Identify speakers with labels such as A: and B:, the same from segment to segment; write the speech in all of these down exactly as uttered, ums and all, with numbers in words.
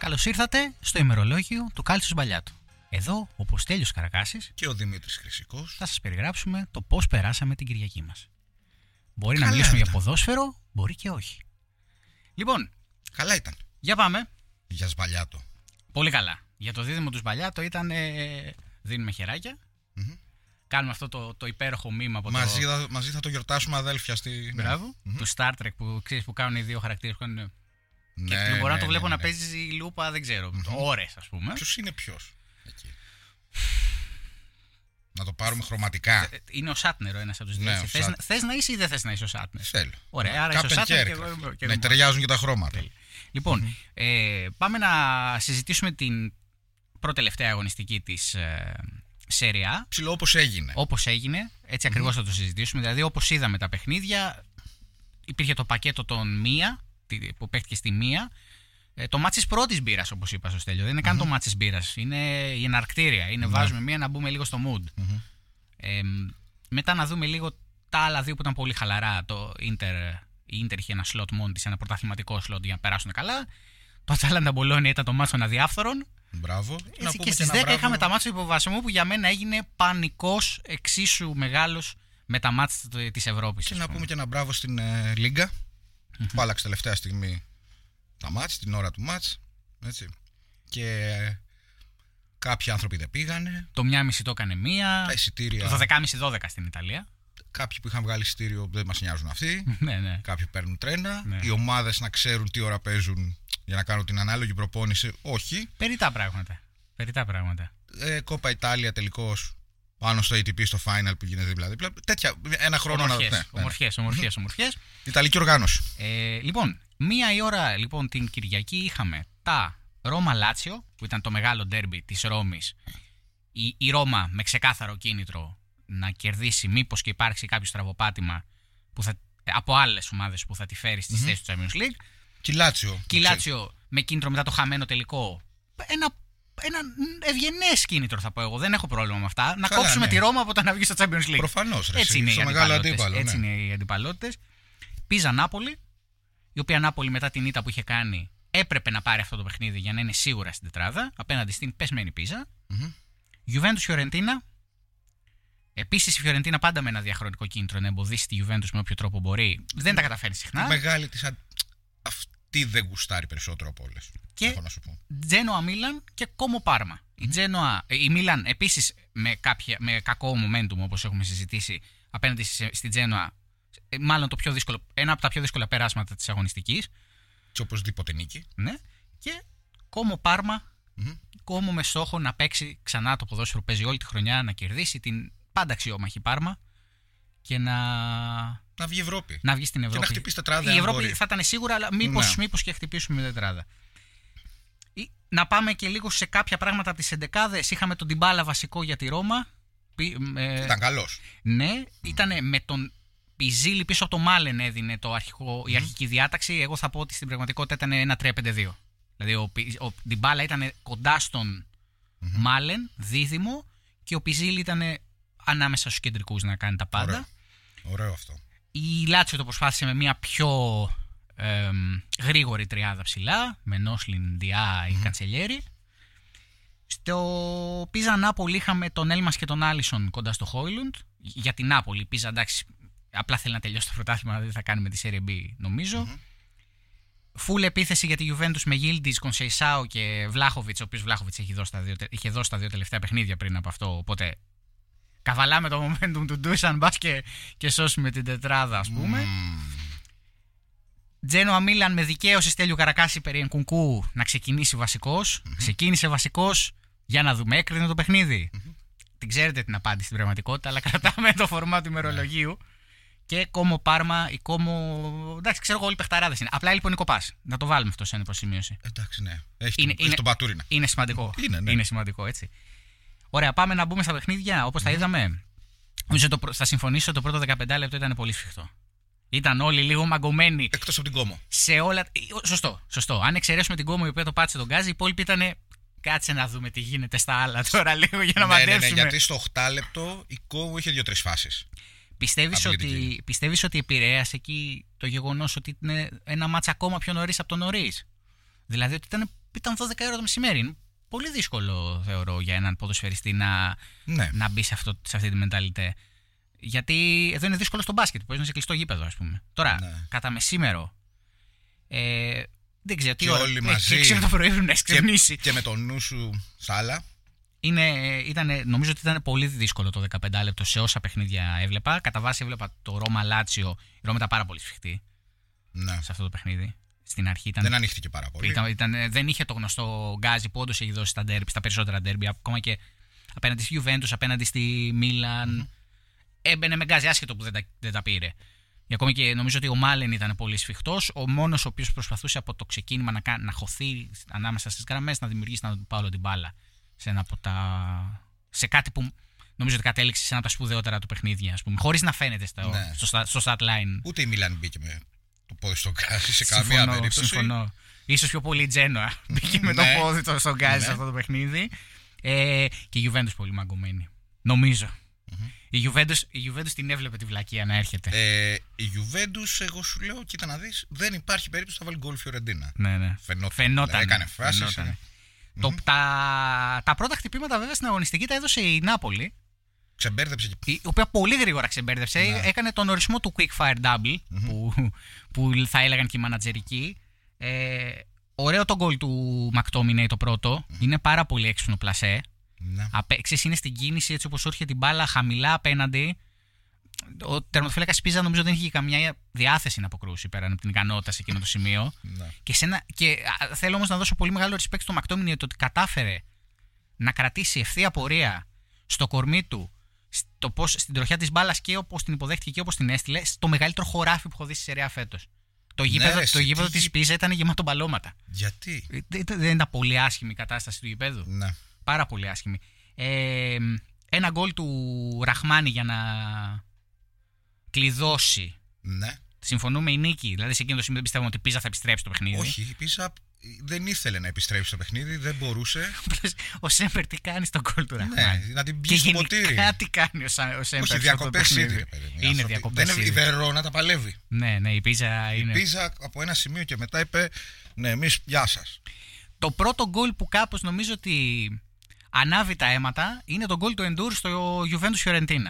A: Καλώς ήρθατε στο ημερολόγιο του Κάλτσος Μπαλιάτου. Εδώ ο Ποστέλιος Καρακάσης
B: και ο Δημήτρης Χρυσικός
A: θα σας περιγράψουμε το πώς περάσαμε την Κυριακή μας. Μπορεί
B: Καλά
A: να μιλήσουμε
B: ήταν.
A: για ποδόσφαιρο, μπορεί και όχι. Λοιπόν,
B: Καλά ήταν.
A: για πάμε.
B: Για Σμπαλιάτο.
A: Πολύ καλά. Για το δίδυμο του Σμπαλιάτο ήταν. Ε, δίνουμε χεράκια.
B: Mm-hmm.
A: Κάνουμε αυτό το, το υπέροχο μήμα από
B: Μαζί,
A: το.
B: θα, μαζί θα το γιορτάσουμε αδέλφια στη.
A: Μπράβο.
B: Ναι.
A: Του Star Trek που, ξέρεις, που κάνουν οι δύο χαρακτήρες. Που είναι...
B: Ναι,
A: και μπορώ
B: ναι,
A: να το βλέπω
B: ναι,
A: να
B: ναι.
A: παίζει η λούπα, δεν ξέρω.
B: Mm-hmm.
A: Ώρες, ας πούμε.
B: Ποιος είναι ποιος εκεί. Να το πάρουμε χρωματικά.
A: Είναι ο Σάτνερ ο ένας από τους δύο.
B: Ναι, ο
A: θες,
B: Σάτνερ.
A: θες να είσαι ή δεν θες να είσαι ο Σάτνερ.
B: Θέλω.
A: Ωραία, άρα είσαι ο
B: Κάπεν
A: Σάτνερ
B: και
A: και εγώ.
B: Aircraft.
A: Και
B: Ναι,
A: εγώ.
B: ταιριάζουν και τα χρώματα.
A: Τέλεια. Λοιπόν, mm-hmm. ε, πάμε να συζητήσουμε την πρώτη τελευταία αγωνιστική της ε, Serie A.
B: Ψηλό όπως έγινε.
A: Όπως έγινε, έτσι ακριβώς mm-hmm. θα το συζητήσουμε. Δηλαδή, όπως είδαμε τα παιχνίδια, υπήρχε το πακέτο των μία, που παίχτηκε στη μία. Ε, το μάτς της πρώτης μπύρας, όπως είπα στο Στέλιο. Δεν είναι καν mm-hmm. το μάτς της μπύρας. Είναι η εναρκτήρια. Είναι mm-hmm. βάζουμε μία να μπούμε λίγο στο mood. Mm-hmm. Ε, μετά να δούμε λίγο τα άλλα δύο που ήταν πολύ χαλαρά. Το Inter, η Ίντερ είχε ένα σλότ μόνη της, ένα πρωταθληματικό σλότ για να περάσουν καλά. Το Ατάλαντα Μπολόνια ήταν το μάτς των αδιάφθορων.
B: Μπράβο.
A: Έτσι, και στις δέκα είχαμε τα μάτς του υποβασμού που για μένα έγινε πανικός εξίσου μεγάλος με τα μάτς της Ευρώπης.
B: Και να πούμε και ένα μπράβο στην ε, Λίγκα mm-hmm. που άλλαξε τελευταία στιγμή τα μάτς, την ώρα του μάτς. Έτσι. Και ε, κάποιοι άνθρωποι δεν πήγανε.
A: Το μία μισή το έκανε μία.
B: Τα εισιτήρια.
A: Το δώδεκα και μισή δώδεκα στην Ιταλία.
B: Κάποιοι που είχαν βγάλει εισιτήριο δεν μας νοιάζουν αυτοί.
A: ναι, ναι.
B: Κάποιοι παίρνουν τρένα.
A: Ναι.
B: Οι ομάδες να ξέρουν τι ώρα παίζουν για να κάνουν την ανάλογη προπόνηση. Όχι.
A: Περιτά πράγματα. Περιτά πράγματα.
B: Ε, Κόπα Ιτάλια τελικώς πάνω στο έι τι πι στο final που γίνεται δίπλα-δίπλα. Τέτοια. Ένα χρόνο
A: ομορφιές,
B: να. Ναι,
A: ομορφιές, ομορφιές, ομορφιές.
B: Ιταλική οργάνωση.
A: Ε, λοιπόν, μία η ώρα λοιπόν την Κυριακή είχαμε τα Ρώμα Λάτσιο, που ήταν το μεγάλο ντέρμπι της Ρώμης. Η, η Ρώμα με ξεκάθαρο κίνητρο να κερδίσει, μήπως και υπάρξει κάποιο στραβοπάτημα που θα, από άλλες ομάδες που θα τη φέρει στις mm-hmm. θέσεις του Champions League.
B: Και η Λάτσιο.
A: Και η Λάτσιο με κίνητρο μετά το χαμένο τελικό. Ένα, ένα ευγενές κίνητρο θα πω εγώ, δεν έχω πρόβλημα με αυτά. Να
B: Καλά,
A: κόψουμε
B: ναι.
A: τη Ρώμα από το να βγει στο Champions League.
B: Προφανώς. Ρε,
A: Έτσι, είναι οι,
B: αντίπαλο,
A: έτσι
B: ναι.
A: είναι οι αντιπαλότητες. Πίζα Νάπολη, η οποία Νάπολη μετά την ήττα που είχε κάνει έπρεπε να πάρει αυτό το παιχνίδι για να είναι σίγουρα στην τετράδα απέναντι στην πεσμένη Πίζα. Juventus Φιωρεντίνα. Επίσης η Φιωρεντίνα πάντα με ένα διαχρονικό κίνητρο να εμποδίσει τη Juventus με όποιο τρόπο μπορεί. Δεν τα καταφέρνει συχνά.
B: Η μεγάλη της. Αυτή δεν γουστάρει περισσότερο από όλες.
A: Και Τζένοα Μίλαν και Κόμο Πάρμα. Mm-hmm. Η, Τζένοα, η Μίλαν επίσης με, με κακό momentum, όπως έχουμε συζητήσει, απέναντι στην Τζένοα. Μάλλον το πιο δύσκολο, ένα από τα πιο δύσκολα περάσματα της αγωνιστικής.
B: Και οπωσδήποτε νίκη.
A: Ναι. Και Κόμο Πάρμα.
B: Mm-hmm.
A: Κόμο με στόχο να παίξει ξανά το ποδόσφαιρο που παίζει όλη τη χρονιά, να κερδίσει την πάντα αξιόμαχη Πάρμα και να.
B: Να βγει Ευρώπη.
A: Να βγει στην Ευρώπη.
B: Και να χτυπήσει τετράδα.
A: Η Ευρώπη
B: μπορεί.
A: θα ήταν σίγουρα, αλλά μήπως,
B: ναι.
A: μήπως και χτυπήσουμε τετράδα. Να πάμε και λίγο σε κάποια πράγματα από τις εντεκάδες. Είχαμε τον Ντιμπάλα βασικό για τη Ρώμα.
B: Ήταν καλός.
A: Ναι, mm. ήταν με τον Πιζίλη πίσω από το Μάλεν έδινε το αρχικό, mm. η αρχική διάταξη. Εγώ θα πω ότι στην πραγματικότητα ήταν ένα τρία πέντε δύο. Δηλαδή ο, ο Ντιμπάλα ήταν κοντά στον mm-hmm. Μάλεν, δίδυμο, και ο Πιζίλη ήταν ανάμεσα στους κεντρικούς να κάνει τα πάντα.
B: Ωραίο, Ωραίο αυτό.
A: Η Λάτσιο το προσπάθησε με μια πιο ε, γρήγορη τριάδα ψηλά, με Νόσλιν, Ντιά ή mm-hmm. Καντσελιέρη. Στο Πίζα Νάπολη είχαμε τον Έλμας και τον Άλισον κοντά στο Χόιλουντ. Για την Νάπολη, η Πίζα εντάξει, απλά θέλει να τελειώσει το πρωτάθλημα, δεν θα κάνει με τη Serie B νομίζω. Mm-hmm. Φουλ επίθεση για τη Juventus με Γίλντις, Κονσεϊσάο και Βλάχοβιτς, ο οποίος Βλάχοβιτς είχε δώσει τα δύο, είχε δώσει τα δύο τελευταία παιχνίδια πριν από αυτό. Οπότε καβαλάμε το momentum του Ντούσαν, μπας και, και σώσουμε την τετράδα, ας πούμε. Τζένοα Μίλαν με δικαίωση Στέλιου Καρακάση περί Ενκουνκού να ξεκινήσει βασικός. Mm-hmm. Ξεκίνησε βασικός για να δούμε, έκρινε το παιχνίδι. Mm-hmm. Την ξέρετε την απάντηση στην πραγματικότητα, αλλά κρατάμε το φορμά του ημερολογίου. Yeah. Και Κόμο Πάρμα, η Κόμο. Εντάξει, ξέρω εγώ, όλοι παιχταράδες είναι. Απλά λοιπόν η κοπάς. Να το βάλουμε αυτό σε ένα υποσημείωση.
B: Εντάξει, ναι. Έχει,
A: είναι,
B: τον,
A: είναι,
B: έχει τον Πατούρινα.
A: Είναι σημαντικό.
B: Είναι, ναι.
A: είναι σημαντικό, έτσι. Ωραία, πάμε να μπούμε στα παιχνίδια όπως mm-hmm. τα είδαμε. Νομίζω το, θα συμφωνήσω, το πρώτο δεκαπέντε λεπτό ήταν πολύ σφιχτό. Ήταν όλοι λίγο μαγκωμένοι.
B: Εκτός από την Κόμο.
A: Σε όλα. Σωστό, σωστό. Αν εξαιρέσουμε την Κόμο η οποία το πάτησε τον Γκάζι, οι υπόλοιποι ήταν. Κάτσε να δούμε τι γίνεται στα άλλα τώρα λίγο για να
B: ναι,
A: μαντέψουμε.
B: Ναι, ναι, γιατί στο οκτώ λεπτό η Κόμο είχε δύο-τρεις φάσεις.
A: Πιστεύεις ότι, πιστεύεις ότι επηρέασε εκεί το γεγονός ότι είναι ένα μάτσα ακόμα πιο νωρίς από το νωρίς? Δηλαδή ότι ήταν ήταν δώδεκα ώρα το μεσημέρι. Είναι πολύ δύσκολο, θεωρώ, για έναν ποδοσφαιριστή να,
B: Ναι.
A: να μπει σε, αυτό, σε αυτή τη μενταλιτέ. Γιατί εδώ είναι δύσκολο στο μπάσκετ, που είναι σε κλειστό γήπεδο, ας πούμε. Τώρα,
B: Ναι.
A: κατά μεσήμερο. Ε, δεν ξέρω τι
B: Και
A: ώρα.
B: όλοι
A: ε,
B: μαζί.
A: και έξι το πρωί πρέπει να έχει ξυπνήσει.
B: Και, και με το νου σου σ' άλλα.
A: Είναι, ήτανε, νομίζω ότι ήταν πολύ δύσκολο το δεκαπέντε λεπτό σε όσα παιχνίδια έβλεπα. Κατά βάση έβλεπα το Ρώμα Λάτσιο. Η Ρώμα ήταν πάρα πολύ σφιχτή
B: Ναι.
A: σε αυτό το παιχνίδι. Στην αρχή ήταν.
B: Δεν ανοίχτηκε πάρα πολύ.
A: Ήταν, ήταν, δεν είχε το γνωστό γκάζι που όντως έχει δώσει στα, ντέρμπι, στα περισσότερα ντέρμπι. Ακόμα και απέναντι στη Juventus, απέναντι στη Μίλαν. Mm-hmm. Έμπαινε με γκάζι, άσχετο που δεν τα, δεν τα πήρε. Και ακόμα και νομίζω ότι ο Μάλεν ήταν πολύ σφιχτός. Ο μόνος ο οποίος προσπαθούσε από το ξεκίνημα να, να χωθεί ανάμεσα στις γραμμές, να δημιουργήσει τον Πάολο την μπάλα. Σε, ένα από τα... σε κάτι που νομίζω ότι κατέληξε σε ένα από τα σπουδαιότερα του παιχνίδια, ας πούμε, χωρίς να φαίνεται στο,
B: Ναι.
A: στο, στο stat line.
B: Ούτε η Μίλαν μπήκε με το πόδι στο γκάζι σε
A: Συμφωνώ,
B: καμία περίπτωση.
A: Συμφωνώ. Ίσως πιο πολύ η Τζένοα μπήκε με το
B: Ναι.
A: πόδι το στον γκάζι
B: Ναι.
A: σε αυτό το παιχνίδι. Ε, και η Juventus πολύ μαγκωμένη. Νομίζω.
B: Mm-hmm.
A: Η Juventus, η Juventus την έβλεπε τη βλακεία να έρχεται.
B: Ε, η Juventus, εγώ σου λέω, κοίτα να δεις, δεν υπάρχει περίπτωση να βάλει γκολ Φιωρεντίνα.
A: Ναι, ναι.
B: Φαινόταν.
A: Φαινόταν.
B: Έκανε φάσεις.
A: Φαινόταν.
B: ε.
A: Το,
B: Μμμ.
A: τα, τα πρώτα χτυπήματα βέβαια στην αγωνιστική τα έδωσε η Νάπολη,
B: Ξεμπέρδεψε και.
A: η οποία πολύ γρήγορα ξεμπέρδευσε.
B: Ναι.
A: Έκανε τον ορισμό του quick fire double, που, που θα έλεγαν και οι μανατζερικοί. Ε, ωραίο το γκολ του Μακτόμινεϊ το πρώτο. Είναι πάρα πολύ έξυπνο πλασέ.
B: Ναι.
A: Απέξεις είναι στην κίνηση έτσι όπως σου έρχεται την μπάλα χαμηλά απέναντι. Ο τερματοφύλακας Πίζα νομίζω δεν είχε καμιά διάθεση να αποκρούσει πέραν από την ικανότητα σε εκείνο το σημείο.
B: Ναι.
A: Και, σε ένα, και α, θέλω όμως να δώσω πολύ μεγάλο respect στο Μακτόμινεϊ ότι κατάφερε να κρατήσει ευθεία πορεία στο κορμί του, στο πώς, στην τροχιά της μπάλας και όπως την υποδέχτηκε και όπως την έστειλε, στο μεγαλύτερο χωράφι που έχω δει στη Σεριά φέτος. Το γήπεδο,
B: ρε,
A: το
B: εσύ,
A: γήπεδο
B: τι
A: της
B: γη-
A: Πίζα ήταν γεμάτο μπαλώματα.
B: Γιατί.
A: Ε, Δεν δεν ήταν πολύ άσχημη η κατάσταση του γήπεδου.
B: Ναι.
A: Πάρα πολύ άσχημη. Ε, ένα γκολ του Ραχμάνη για να κλειδώσει.
B: Ναι.
A: Συμφωνούμε η νίκη. Δηλαδή σε εκείνο το σημείο δεν πιστεύουμε ότι η Πίζα θα επιστρέψει το παιχνίδι.
B: Όχι, η Πίζα δεν ήθελε να επιστρέψει στο παιχνίδι, δεν μπορούσε.
A: Ο Σέμπερ τι κάνει στον γκολ του Ραχμάνη.
B: Ναι, να την
A: Και
B: πιει στο ποτήρι.
A: γενικά τι κάνει ο, Σα- ο Σέμπερ.
B: Όχι, διακοπές ήδη. ρε παιδί μου, οι
A: Είναι
B: άνθρωποι.
A: διακοπές
B: Δεν είναι η
A: ήδη.
B: Βερόνα, τα παλεύει.
A: Ναι, ναι, η Πίζα
B: Η
A: είναι.
B: Πίζα από ένα σημείο και μετά είπε: Ναι, εμείς γεια σας.
A: Το πρώτο γκολ που κάπως νομίζω ότι ανάβει τα αίματα είναι το γκολ του Εντούρ στο Juventus Fiorentina.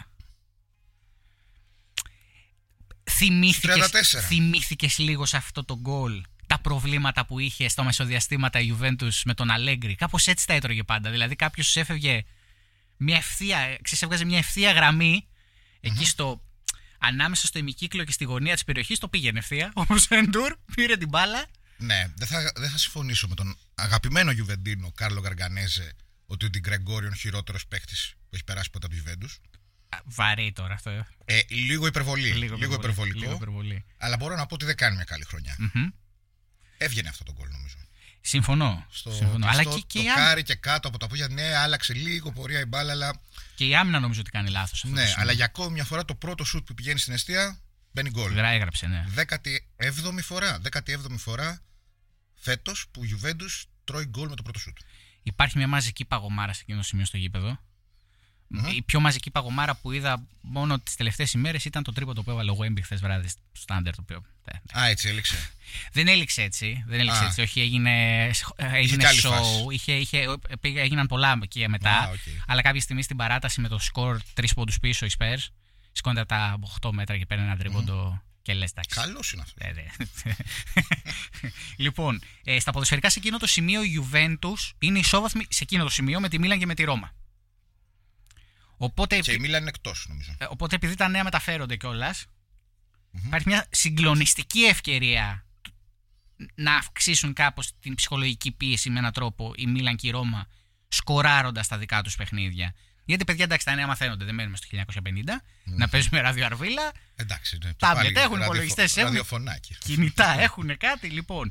A: Θυμήθηκες,
B: τριάντα τέσσερα.
A: θυμήθηκες λίγο σε αυτό το γκολ τα προβλήματα που είχε στα μεσοδιαστήματα η Juventus με τον Αλέγκρι. Κάπως έτσι τα έτρωγε πάντα. Δηλαδή κάποιος έφευγε μια ευθεία, ξέρεις, έβγαζε μια ευθεία γραμμή εκεί στο, ανάμεσα στο ημικύκλιο και στη γωνία της περιοχής, το πήγαινε ευθεία. Όμως ο Εντούρ πήρε την μπάλα.
B: Ναι, δεν θα, δεν θα συμφωνήσω με τον αγαπημένο Γιουβεντίνο Κάρλο Γκαργκανέζε ότι ο Ντι Γκρεγκόριο είναι ο χειρότερος παίκτης που έχει περάσει ποτέ από τη Juventus.
A: Α, Βαρύ τώρα αυτό.
B: Ε, λίγο υπερβολή.
A: Λίγο,
B: λίγο υπερβολικό.
A: Λίγο υπερβολή.
B: Αλλά μπορώ να πω ότι δεν κάνει μια καλή χρονιά.
A: Μμμ.
B: Έβγαινε αυτό το γκολ νομίζω.
A: Συμφωνώ.
B: Στο
A: Συμφωνώ. Αλλά
B: κλειστό,
A: και, και,
B: το
A: η άμυνα,
B: κάρι και κάτω από τα πόδια, ναι, άλλαξε λίγο πορεία η μπάλα, αλλά.
A: και η άμυνα νομίζω ότι κάνει λάθος. αυτό το
B: Ναι,
A: σημείο.
B: αλλά για ακόμη μια φορά το πρώτο σουτ που πηγαίνει στην αιστεία μπαίνει γκολ.
A: Γρά έγραψε, ναι.
B: δέκατη έβδομη φορά. δέκατη έβδομη φορά φέτος που η Juventus τρώει γκολ με το πρώτο σουτ.
A: Υπάρχει μια μαζική παγωμάρα σε εκείνο το σημείο στο γήπεδο.
B: Μμμ.
A: Η πιο μαζική παγωμάρα που είδα μόνο τις τελευταίες ημέρες ήταν το τρίποντο που έβαλε ο Γουέμπι χθες βράδυ στο Στάντερ. Το οποίο ε,
B: Α, έτσι έληξε.
A: δεν έληξε έτσι. Δεν έληξε
B: Α.
A: έτσι. Όχι, έγινε, έγινε
B: κι άλλη
A: show.
B: φάση.
A: Είχε, είχε, πήγα- έγιναν πολλά και μετά.
B: Α, οκ.
A: Αλλά κάποια στιγμή στην παράταση με το σκορ τρεις πόντους πίσω οι Spurs σηκώνεται από τα οκτώ μέτρα και παίρνει ένα τρίποντο και λες εντάξει.
B: Καλός είναι αυτό.
A: Ναι, ναι. Λοιπόν, ε, στα ποδοσφαιρικά σε εκείνο το σημείο η Juventus είναι ισόβαθμη σε εκείνο το σημείο με τη Μίλαν και με τη Ρώμα. Οπότε,
B: Και η Μίλαν είναι εκτός νομίζω.
A: ε, οπότε επειδή τα νέα μεταφέρονται κιόλας, υπάρχει μια συγκλονιστική ευκαιρία να αυξήσουν κάπως την ψυχολογική πίεση με έναν τρόπο η Μίλαν και η Ρώμα, σκοράροντας τα δικά τους παιχνίδια. Γιατί παιδιά, εντάξει, τα νέα μαθαίνονται, δεν μένουμε στο χίλια εννιακόσια πενήντα, να παίζουμε ραδιοαρβίλα,
B: Εντάξει. Ναι,
A: τάμπλετ
B: πάλι
A: έχουν,
B: ραδιοφο-
A: υπολογιστές έχουν.
B: Ραδιοφωνάκι.
A: κινητά έχουν κάτι. Λοιπόν,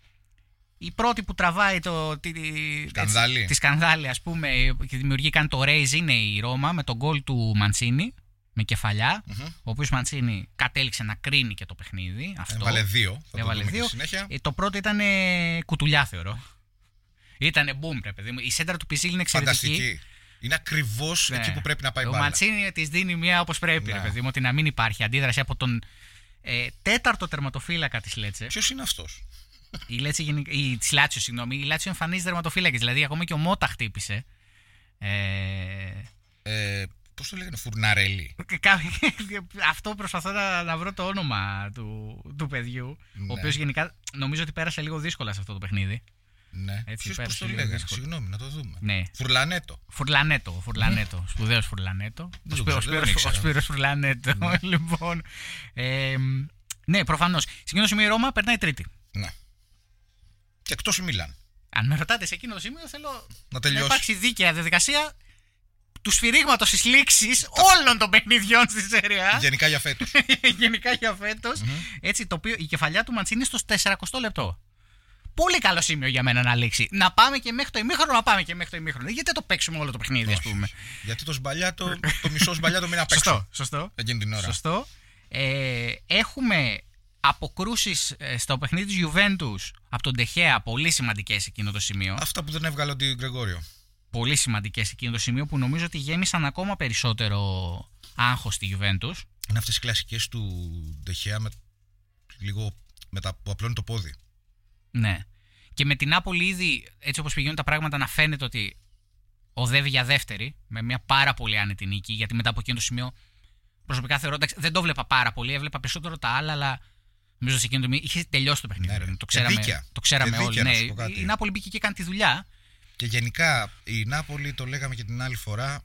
A: η πρώτη που τραβάει το, τη,
B: Σκανδάλι.
A: έτσι, τη σκανδάλη, ας πούμε, και δημιουργεί κάνει το raise είναι η Ρώμα με τον γκολ του Μαντσίνη με κεφαλιά,
B: Μμμ.
A: ο οποίος Μαντσίνη κατέληξε να κρίνει και το παιχνίδι. Αυτό.
B: Έβαλε δύο. Θα το
A: Έβαλε
B: δούμε και
A: δύο.
B: στη συνέχεια.
A: Ε, το πρώτο ήταν κουτουλιά, θεωρώ. Ήτανε boom, ρε παιδί μου. Η σέντρα του Πιζίλ είναι εξαιρετική.
B: Φανταστική. Είναι ακριβώς
A: Ναι.
B: εκεί που πρέπει να πάει η
A: Ο
B: μπάλα.
A: Μαντσίνη τη δίνει μία όπως πρέπει,
B: Ναι.
A: ρε παιδί μου, ότι να μην υπάρχει αντίδραση από τον ε, τέταρτο τερματοφύλακα της Λέτσε.
B: Ποιος είναι αυτός?
A: Η Λέτσιο, γενικά, η, της Λάτσιο, συγγνώμη. Η Λάτσιο εμφανίζει τερματοφύλακες. Δηλαδή, ακόμα και ο Μότα χτύπησε. Ε...
B: Ε, πώς το λέγανε, Φουρναρέλη.
A: Αυτό προσπαθώ να, να βρω το όνομα του, του παιδιού. Ναι. Ο οποίος γενικά νομίζω ότι πέρασε λίγο δύσκολα σε αυτό το παιχνίδι.
B: Ναι. Ποιος πώς το λέγανε, συγγνώμη, να το δούμε. Ναι. Φουρλανέτο.
A: Φουρλανέτο, Φουρλανέτο. Mm. Σπουδαίος Φουρλανέτο. Ο Σπύρος Φουρλανέτο. Ναι. Λοιπόν. Ε, ναι, προφανώς. Σε εκείνο το σημείο η Ρώμα περνάει τρίτη.
B: Ναι. Και εκτός η Μίλαν.
A: Αν με ρωτάτε σε εκείνο το σημείο, θέλω
B: να, να
A: υπάρξει δίκαια διαδικασία του σφυρίγματος της λήξης όλων των παιχνιδιών στη Σέρια.
B: Γενικά για φέτος.
A: Γενικά για φέτος. Mm-hmm. Έτσι, το οποίο η κεφαλιά του Μαντσίνη στο σαράντα λεπτό. Πολύ καλό σημείο για μένα να λήξει. Να πάμε και μέχρι το ημίχρονο, να πάμε και μέχρι το ημίχρονο. Γιατί το παίξουμε όλο το παιχνίδι, ας πούμε.
B: Γιατί το σμπαλιάτο, το μισό σμπαλιάτο μην απέξω.
A: Σωστό, σωστό.
B: Εκείνη την ώρα.
A: Σωστό. Ε, έχουμε αποκρούσεις στο παιχνίδι της Γιουβέντους από τον Ντεχέα, πολύ σημαντικές εκείνο το σημείο.
B: Αυτά που δεν έβγαλε ο Ντι Γκρεγόριο.
A: Πολύ σημαντικές εκείνο το σημείο που νομίζω ότι γέμισαν ακόμα περισσότερο άγχος στη Γιουβέντους.
B: Είναι αυτές οι κλασικές του Ντεχέα με, λίγο μετά που απλώνει το πόδι.
A: Ναι. Και με την Νάπολη ήδη, έτσι όπως πηγαίνουν τα πράγματα, να φαίνεται ότι οδεύει για δεύτερη, με μια πάρα πολύ άνετη νίκη, γιατί μετά από εκείνο το σημείο προσωπικά θεωρώ, εντάξει, δεν το βλέπα πάρα πολύ, έβλεπα περισσότερο τα άλλα, αλλά νομίζω σε εκείνο το σημείο είχε τελειώσει το παιχνίδι. Ναι, το ξέραμε, το ξέραμε όλοι. Ναι, η Νάπολη μπήκε και έκανε τη δουλειά.
B: Και γενικά η Νάπολη, το λέγαμε και την άλλη φορά,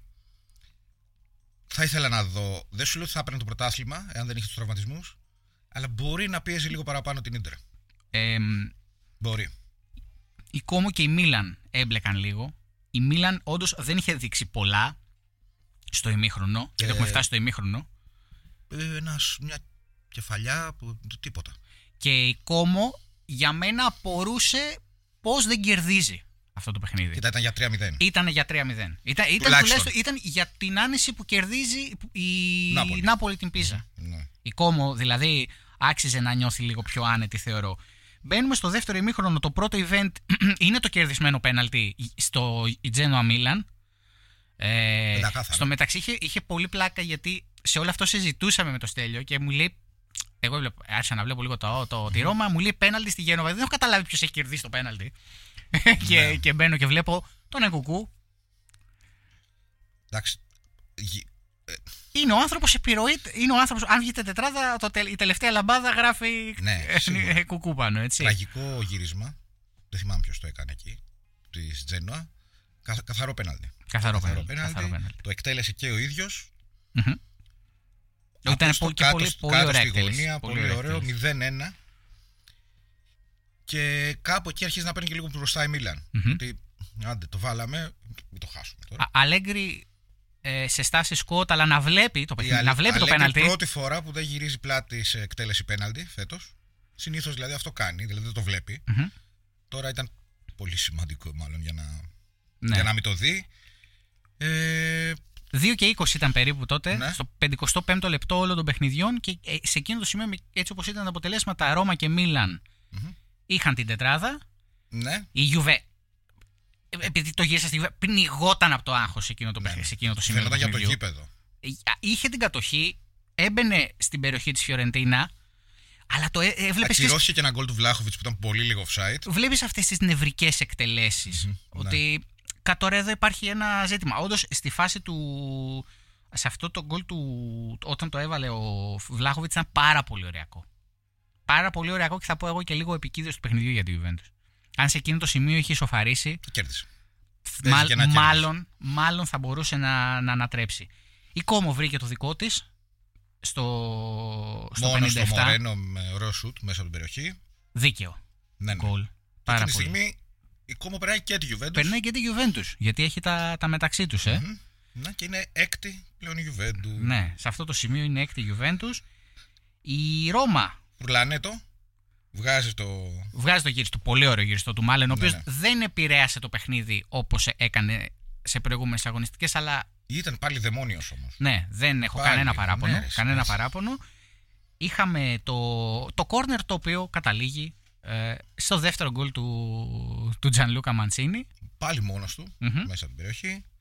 B: θα ήθελα να δω. Δεν σου λέω ότι θα έπαιρνε το πρωτάθλημα, εάν δεν είχε τους τραυματισμούς, αλλά μπορεί να πιέζει λίγο παραπάνω την Ίντερ.
A: Ε,
B: μπορεί.
A: Η Κόμο και η Μίλαν έμπλεκαν λίγο. Η Μίλαν όντως δεν είχε δείξει πολλά στο ημίχρονο. Ε, και δεν έχουμε φτάσει στο ημίχρονο.
B: Ε, ένας, μια κεφαλιά που τίποτα.
A: Και η Κόμο για μένα απορούσε πώς δεν κερδίζει αυτό το παιχνίδι.
B: Ήταν για τρία μηδέν.
A: Ήταν για τρία μηδέν. Ήταν, ήταν, τουλάχιστον, ήταν για την άνεση που κερδίζει η Νάπολη, Νάπολη την Πίζα. Ναι. Η Κόμο δηλαδή άξιζε να νιώθει λίγο πιο άνετη, θεωρώ. Μπαίνουμε στο δεύτερο ημίχρονο. Το πρώτο event είναι το κερδισμένο πέναλτι στο Τζένοα Μίλαν. Ε, στο μεταξύ είχε, είχε πολύ πλάκα, γιατί σε όλο αυτό συζητούσαμε με το Στέλιο και μου λέει. Εγώ άρχισα να βλέπω λίγο το, το, τη Ρώμα, μου λέει πέναλτι στη Γένοβα. Δεν έχω καταλάβει ποιος έχει κερδίσει το πέναλτι. και, ναι. και μπαίνω και βλέπω τον Εκουκού.
B: Εντάξει.
A: Είναι ο άνθρωπος επιρροή. Είναι ο άνθρωπος. Αν βγείτε τετράδα, το, η τελευταία λαμπάδα γράφει
B: ναι,
A: Κουκού πάνω. Έτσι.
B: Τραγικό γύρισμα. Δεν θυμάμαι ποιος το έκανε εκεί. Της Τζένοα. Καθ, καθαρό πέναλτι.
A: Καθαρό, καθαρό πέναλτι. πέναλτι.
B: Το εκτέλεσε και ο ίδιος.
A: Mm-hmm. Ήταν πολύ,
B: κάτω,
A: πολύ, πολύ
B: κάτω
A: ωραία
B: στη
A: εκτέλεση.
B: Γωνία, πολύ, πολύ ωραίο. μηδέν ένα. Και κάπου εκεί αρχίζει να παίρνει και λίγο μπροστά η Μίλαν. Mm-hmm. Ότι άντε το βάλαμε, μην το χάσουμε τώρα.
A: Αλέγκρι ε, σε στάση σκότ, αλλά να βλέπει το παιχνίδι. Να βλέπει το πέναλτι.
B: Είναι η πρώτη φορά που δεν γυρίζει πλάτη σε εκτέλεση πέναλτι φέτος. Συνήθως δηλαδή αυτό κάνει, δηλαδή δεν το βλέπει. Mm-hmm. Τώρα ήταν πολύ σημαντικό μάλλον για να, ναι. για να μην το δει. Ε,
A: δύο και είκοσι ήταν περίπου τότε,
B: ναι.
A: στο πενηκοστό πέμπτο λεπτό όλων των παιχνιδιών, και σε εκείνο το σημείο, έτσι όπως ήταν τα αποτελέσματα, Ρώμα και Μίλαν mm-hmm. είχαν την τετράδα.
B: Ναι.
A: Η Γιουβέ, επειδή το γύρισα στη Γιουβέ, πνιγόταν από το άγχος σε εκείνο το, ναι. σε εκείνο το σημείο.
B: Φαίνονταν για το γήπεδο.
A: Είχε την κατοχή, έμπαινε στην περιοχή της Φιωρεντίνα, αλλά το έβλεπες.
B: Ακυρώθηκε και ένα γκολ του Βλάχοβιτς που ήταν πολύ λίγο offside.
A: Βλέπεις αυτές τις νευρικές εκτελέσεις. Mm-hmm. Ότι. Ναι. Κατ' εδώ υπάρχει ένα ζήτημα. Όντως στη φάση του. Σε αυτό το γκολ του. Όταν το έβαλε ο Βλάχοβιτς ήταν πάρα πολύ ωραίο. Πάρα πολύ ωραίο, και θα πω εγώ και λίγο επικίνδυνο του παιχνιδιού για τη Juventus. Αν σε εκείνο το σημείο είχε ισοφαρίσει.
B: Κέρδισε.
A: Μα, μάλλον, μάλλον θα μπορούσε να, να ανατρέψει. Η Κόμο βρήκε το δικό της στο, στο
B: Μόνο
A: πενήντα επτά.
B: Στο Μορένο με ωραίο σουτ μέσα από την περιοχή.
A: Δίκαιο.
B: Ναι, ναι.
A: Γκολ. Πάρα
B: Εκείνη
A: πολύ.
B: τη στιγμή η Κόμο περνάει και τη Juventus.
A: Περνάει και τη Juventus, γιατί έχει τα, τα μεταξύ τους. Ε.
B: Mm-hmm. Ναι, και είναι έκτη πλέον η Juventus.
A: Ναι, σε αυτό το σημείο είναι έκτη η Juventus. Η Ρώμα.
B: Φουρλανέτο. Βγάζει το.
A: Βγάζει το γύριστο, πολύ ωραίο γύριστο του Μάλεν, ο οποίος
B: ναι, ναι.
A: δεν επηρέασε το παιχνίδι όπως έκανε σε προηγούμενες αγωνιστικές, αλλά.
B: Ήταν πάλι δαιμόνιος όμως.
A: Ναι, δεν έχω πάλι, κανένα παράπονο. Ναι, κανένα ναι. παράπονο. Είχαμε το, το corner το οποίο καταλήγει ε, στο δεύτερο γκολ του, του Τζανλούκα Μαντσίνι.
B: Πάλι μόνος του,
A: mm-hmm.
B: μέσα από την περιοχή.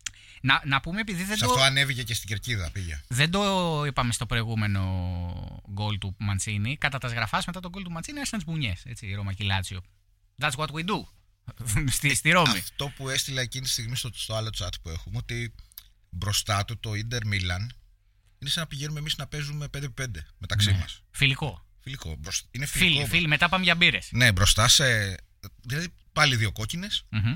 A: Να, να πούμε επειδή δεν
B: σε
A: το.
B: Αυτό ανέβηκε και στην κερκίδα, πήγε.
A: Δεν το είπαμε στο προηγούμενο γκολ του Μαντσίνι. Κατά τα σγραφάς μετά τον γκολ του Μαντσίνι άρχισαν τις μπουνιές. Έτσι, η Ρώμα και η Λάτσιο. That's what we do. στη, στη Ρώμη.
B: Αυτό που έστειλα εκείνη τη στιγμή στο, στο άλλο chat που έχουμε, ότι μπροστά του το Inter Milan είναι σαν να πηγαίνουμε εμείς να παίζουμε πέντε επί πέντε μεταξύ
A: ναι.
B: μας.
A: Φιλικό.
B: Φιλικό. Μπροσ... Είναι φιλικό.
A: Φίλοι, φίλοι, μετά πάμε για μπύρες.
B: Ναι, μπροστά σε. Δηλαδή πάλι δύο κόκκινες.
A: Mm-hmm.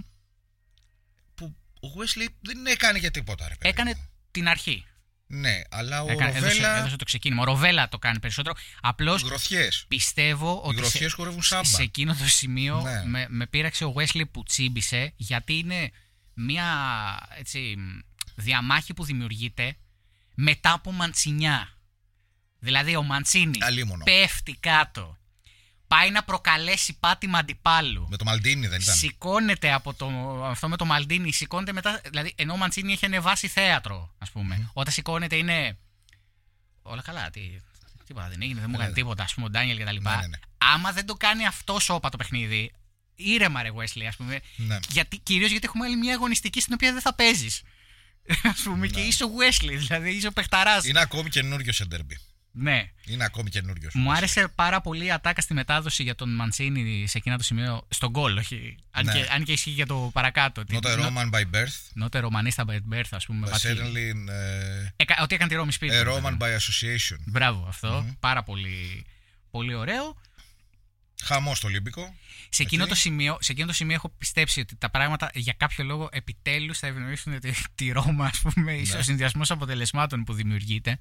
B: Που ο Wesley δεν έκανε για τίποτα, ρε παιδί.
A: Έκανε την αρχή.
B: Ναι, αλλά ο
A: Έκανε,
B: Ροβέλα.
A: Έδωσε, έδωσε το ξεκίνημα. Ο Ροβέλα το κάνει περισσότερο. Απλώς
B: γροθιές.
A: πιστεύω ότι.
B: Οι γροθιές χορεύουν σάμπα.
A: Σε εκείνο το σημείο
B: ναι.
A: με, με πείραξε ο Wesley που τσίμπησε, γιατί είναι μια έτσι, διαμάχη που δημιουργείται μετά από μαντσινιά. Δηλαδή ο Μαντσίνι
B: Αλίμονο.
A: πέφτει κάτω. Πάει να προκαλέσει πάτημα αντιπάλου.
B: Με το Μαλντίνι δεν ήταν.
A: Σηκώνεται από το, αυτό με το Μαλντίνι, σηκώνεται μετά. Δηλαδή, ενώ ο Μαντσίνι έχει ανεβάσει θέατρο, ας πούμε. Mm. Όταν σηκώνεται είναι. Όλα καλά. Τι, τίποτα δεν έγινε, δεν μου έκανε τίποτα, ας πούμε, ο Ντάνιελ κτλ. Ναι, ναι, ναι. Άμα δεν το κάνει αυτό σώπα το παιχνίδι, ήρεμα ρε Wesley, ας πούμε. Ναι. Γιατί, κυρίως γιατί έχουμε άλλη μια αγωνιστική στην οποία δεν θα παίζεις. Ας πούμε, ναι. Και είσαι ο Wesley, δηλαδή είσαι ο παιχταράς.
B: Είναι ακόμη καινούριο σε ντέρμπι.
A: Ναι.
B: Είναι ακόμη καινούριο.
A: Μου άρεσε πάρα πολύ η ατάκα στη μετάδοση για τον Μαντσίνι σε εκείνο το σημείο. Στον γκολ, όχι. Αν, ναι. και, αν και ισχύει για το παρακάτω.
B: Not a Roman by birth.
A: Not a Romanista by birth, ας πούμε.
B: But certainly. Uh,
A: Εκα, ότι έκανε τη Ρώμη σπίτι.
B: A Roman by association.
A: Μπράβο, αυτό. Mm-hmm. Πάρα πολύ, πολύ ωραίο.
B: Χαμό στο Ολύμπικο.
A: Σε εκείνο, το σημείο, σε εκείνο το σημείο έχω πιστέψει ότι τα πράγματα για κάποιο λόγο επιτέλους θα ευνοήσουν τη, τη Ρώμα, ας πούμε. Ναι. Ο συνδυασμός αποτελεσμάτων που δημιουργείται.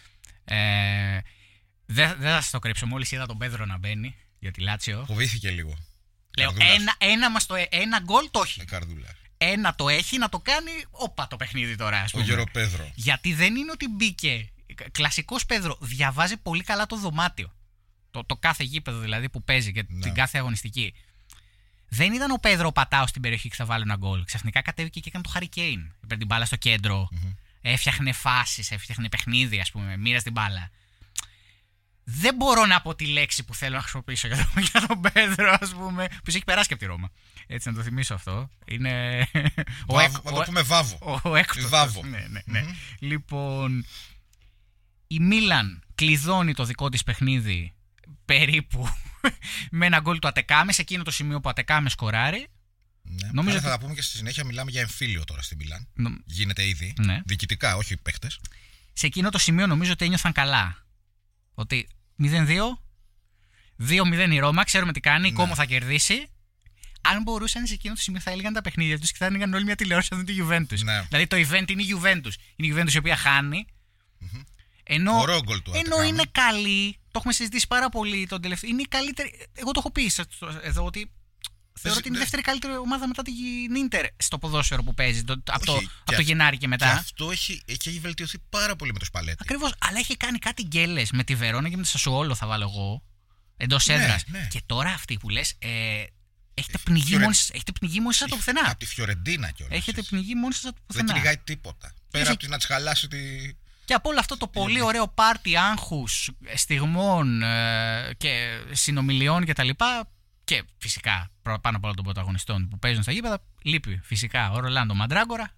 A: Ε, δεν δε θα σας το κρύψω. Μόλις είδα τον Πέδρο να μπαίνει για τη Λάτσιο.
B: Φοβήθηκε λίγο.
A: Λέω, ένα, ένα, μας το, ένα γκολ το έχει.
B: Καρδούλα.
A: Ένα το έχει να το κάνει. Όπα το παιχνίδι τώρα, ας πούμε.
B: Ο Γεροπέδρο.
A: Γιατί δεν είναι ότι μπήκε. Κλασικός Πέδρο. Διαβάζει πολύ καλά το δωμάτιο. Το, το κάθε γήπεδο δηλαδή που παίζει και ναι. την κάθε αγωνιστική. Δεν ήταν ο Πέδρο πατάω στην περιοχή και θα βάλει ένα γκολ. Ξαφνικά κατέβηκε και έκανε το Harry Kane. Έπαιρνε την μπάλα στο κέντρο. Mm-hmm. Έφτιαχνε φάσεις, έφτιαχνε παιχνίδι, ας πούμε. Μοίρασε την μπάλα. Δεν μπορώ να πω τη λέξη που θέλω να χρησιμοποιήσω για τον, για τον Πέδρο, ας πούμε. Που έχει περάσει και από τη Ρώμα. Έτσι να το θυμίσω αυτό. Είναι.
B: Βάβο, ο, να το πούμε Βάβο.
A: Ο, ο έκτος.
B: Βάβο.
A: Ναι, ναι, ναι. Mm-hmm. Λοιπόν. Η Μίλαν κλειδώνει το δικό της παιχνίδι περίπου με ένα γκολ του Ατεκάμε, σε εκείνο το σημείο που Ατεκάμε σκοράρει.
B: Ναι, νομίζω θα τα πούμε και στη συνέχεια. Μιλάμε για εμφύλιο τώρα στην Μίλαν. Νο... Γίνεται ήδη.
A: Ναι.
B: Διοικητικά, όχι παίχτες.
A: Σε εκείνο το σημείο νομίζω ότι ένιωθαν καλά. Ότι μηδέν δύο, δύο μηδέν η Ρώμα, ξέρουμε τι κάνει, η ναι. Κόμο θα κερδίσει. Αν μπορούσαν σε εκείνο το σημείο θα έλεγαν τα παιχνίδια τους και θα έλεγαν όλοι μια τηλεόραση να δουν τη Juventus. Ναι. Δηλαδή το event είναι η Juventus. Είναι η Juventus η οποία χάνει. Mm-hmm. Ενώ,
B: του
A: ενώ είναι καλή, το έχουμε συζητήσει πάρα πολύ τον τελευταίο. Είναι η καλύτερη. Εγώ το έχω πει εδώ ότι θεωρώ ότι είναι η δεύτερη καλύτερη ομάδα μετά την Ίντερ στο ποδόσφαιρο που παίζει το, από, το, από το Γενάρη και μετά.
B: Και αυτό έχει, έχει βελτιωθεί πάρα πολύ με το Σπαλέτη.
A: Ακριβώς, αλλά έχει κάνει κάτι γκέλες με τη Βερόνα και με τη Σασουόλο, θα βάλω εγώ, εντός έδρας. Ναι, ναι. Και τώρα αυτή που λες, ε, έχετε πνιγεί Φιωρε... μόνοι σας από το πουθενά.
B: Από τη Φιωρεντίνα κιόλας.
A: Έχετε πνιγεί μόνοι σας από το πουθενά.
B: Δεν κυνηγάει τίποτα. Πέρα Έχει... από τη να της χαλάσει τη.
A: Και από όλο αυτό το πολύ ωραίο πάρτι άγχους, στιγμών ε, και συνομιλιών κτλ. Και, και φυσικά πάνω από όλα των πρωταγωνιστών που παίζουν στα γήπεδα, λείπει φυσικά ο Ρολάντο Μαντράγκορα,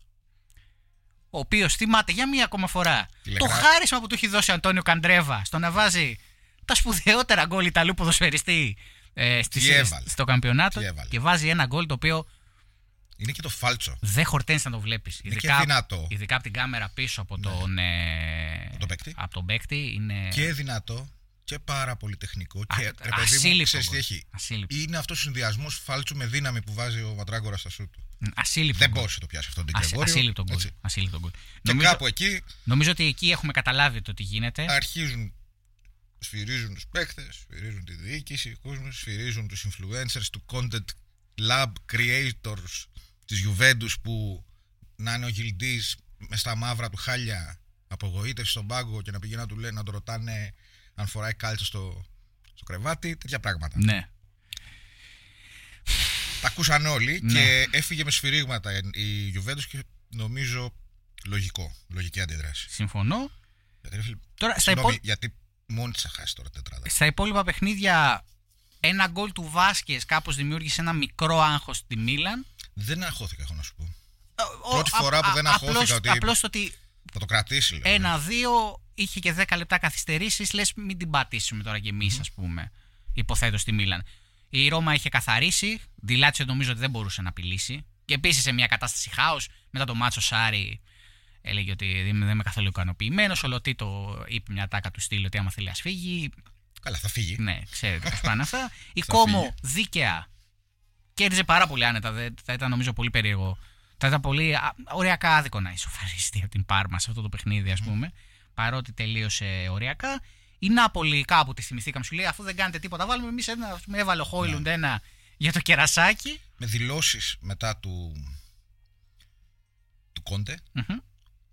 A: ο οποίος θυμάται για μία ακόμα φορά το χάρισμα που του έχει δώσει ο Αντώνιο Καντρέβα στο να βάζει τα σπουδαιότερα γκολ Ιταλού ποδοσφαιριστή ε, στις, στο καμπιονάτο και βάζει ένα γκολ το οποίο.
B: Είναι και το φάλτσο.
A: Δεν χορταίνεις να το βλέπεις.
B: Είναι ειδικά, και δυνατό.
A: Ειδικά από την κάμερα πίσω από τον,
B: ναι. ε,
A: παίκτη. Από τον παίκτη. Είναι.
B: Και δυνατό και πάρα πολύ τεχνικό.
A: Α,
B: και
A: ρε παιδί μου, ξέρεις
B: τι έχει.
A: Ασύλληπτο.
B: Είναι αυτός ο συνδυασμός φάλτσου με δύναμη που βάζει ο Μαντράγκορα στα σου του.
A: Ασύλληπτο.
B: Δεν μπορούσε να το πιάσει αυτόν τον Κεγόριο.
A: Ασύλληπτο γκολ. Ασύλληπτο γκολ.
B: Και
A: νομίζω,
B: κάπου εκεί.
A: Νομίζω ότι εκεί έχουμε καταλάβει το τι γίνεται.
B: Αρχίζουν. Σφυρίζουν τους παίκτες, σφυρίζουν τη διοίκηση, κόσμο, σφυρίζουν τους influencers, του content lab creators της Juventus που να είναι ο Γιλντής μες στα μαύρα του χάλια, απογοήτευση στον πάγκο και να πηγαίνει να του λένε, να το ρωτάνε αν φοράει κάλτσο στο, στο κρεβάτι, τέτοια πράγματα.
A: Ναι.
B: Τα ακούσαν όλοι
A: ναι.
B: Και έφυγε με σφυρίγματα η Juventus και νομίζω λογικό, λογική αντίδραση.
A: Συμφωνώ.
B: Γιατί,
A: τώρα,
B: στα
A: υπό...
B: γιατί μόνη της θα χάσει τώρα τετράδα.
A: Στα υπόλοιπα παιχνίδια ένα γκολ του Βάσκες κάπως δημιούργησε ένα μικρό άγχος στη Μίλαν.
B: Δεν αγχώθηκα, έχω να σου πω. Πρώτη φορά που δεν αχώθηκα ότι.
A: Απλώς το ότι.
B: Θα το κρατήσει.
A: Ένα-δύο είχε και δέκα λεπτά καθυστερήσεις. Λες, μην την πατήσουμε τώρα κι εμείς, mm. ας πούμε. Υποθέτω στη Μίλαν. Η Ρώμα είχε καθαρίσει. Ντιλάτσιο νομίζω ότι δεν μπορούσε να απειλήσει. Και επίσης σε μια κατάσταση χάους. Μετά το μάτσο Σάρι έλεγε ότι δεν είμαι καθόλου ικανοποιημένος. Ο Λοτίτο είπε μια τάκα του στυλ ότι άμα θέλει ας φύγει.
B: Καλά, θα φύγει.
A: Ναι, ξέρετε πώς πάνε αυτά. Η Κόμο δίκαια. Κέρδιζε πάρα πολύ άνετα. Θα ήταν νομίζω πολύ περίεργο. Θα ήταν πολύ οριακά άδικο να ισοφαριστεί από την Πάρμα σε αυτό το παιχνίδι, ας πούμε. Mm. Παρότι τελείωσε οριακά. Η Νάπολη κάπου τη θυμηθήκαμε. Σου λέει αφού δεν κάνετε τίποτα, βάλουμε εμείς ένα. Έβαλε ο Χόιλουντ yeah. ένα για το κερασάκι.
B: Με δηλώσεις μετά του. του Κόντε. Mm-hmm.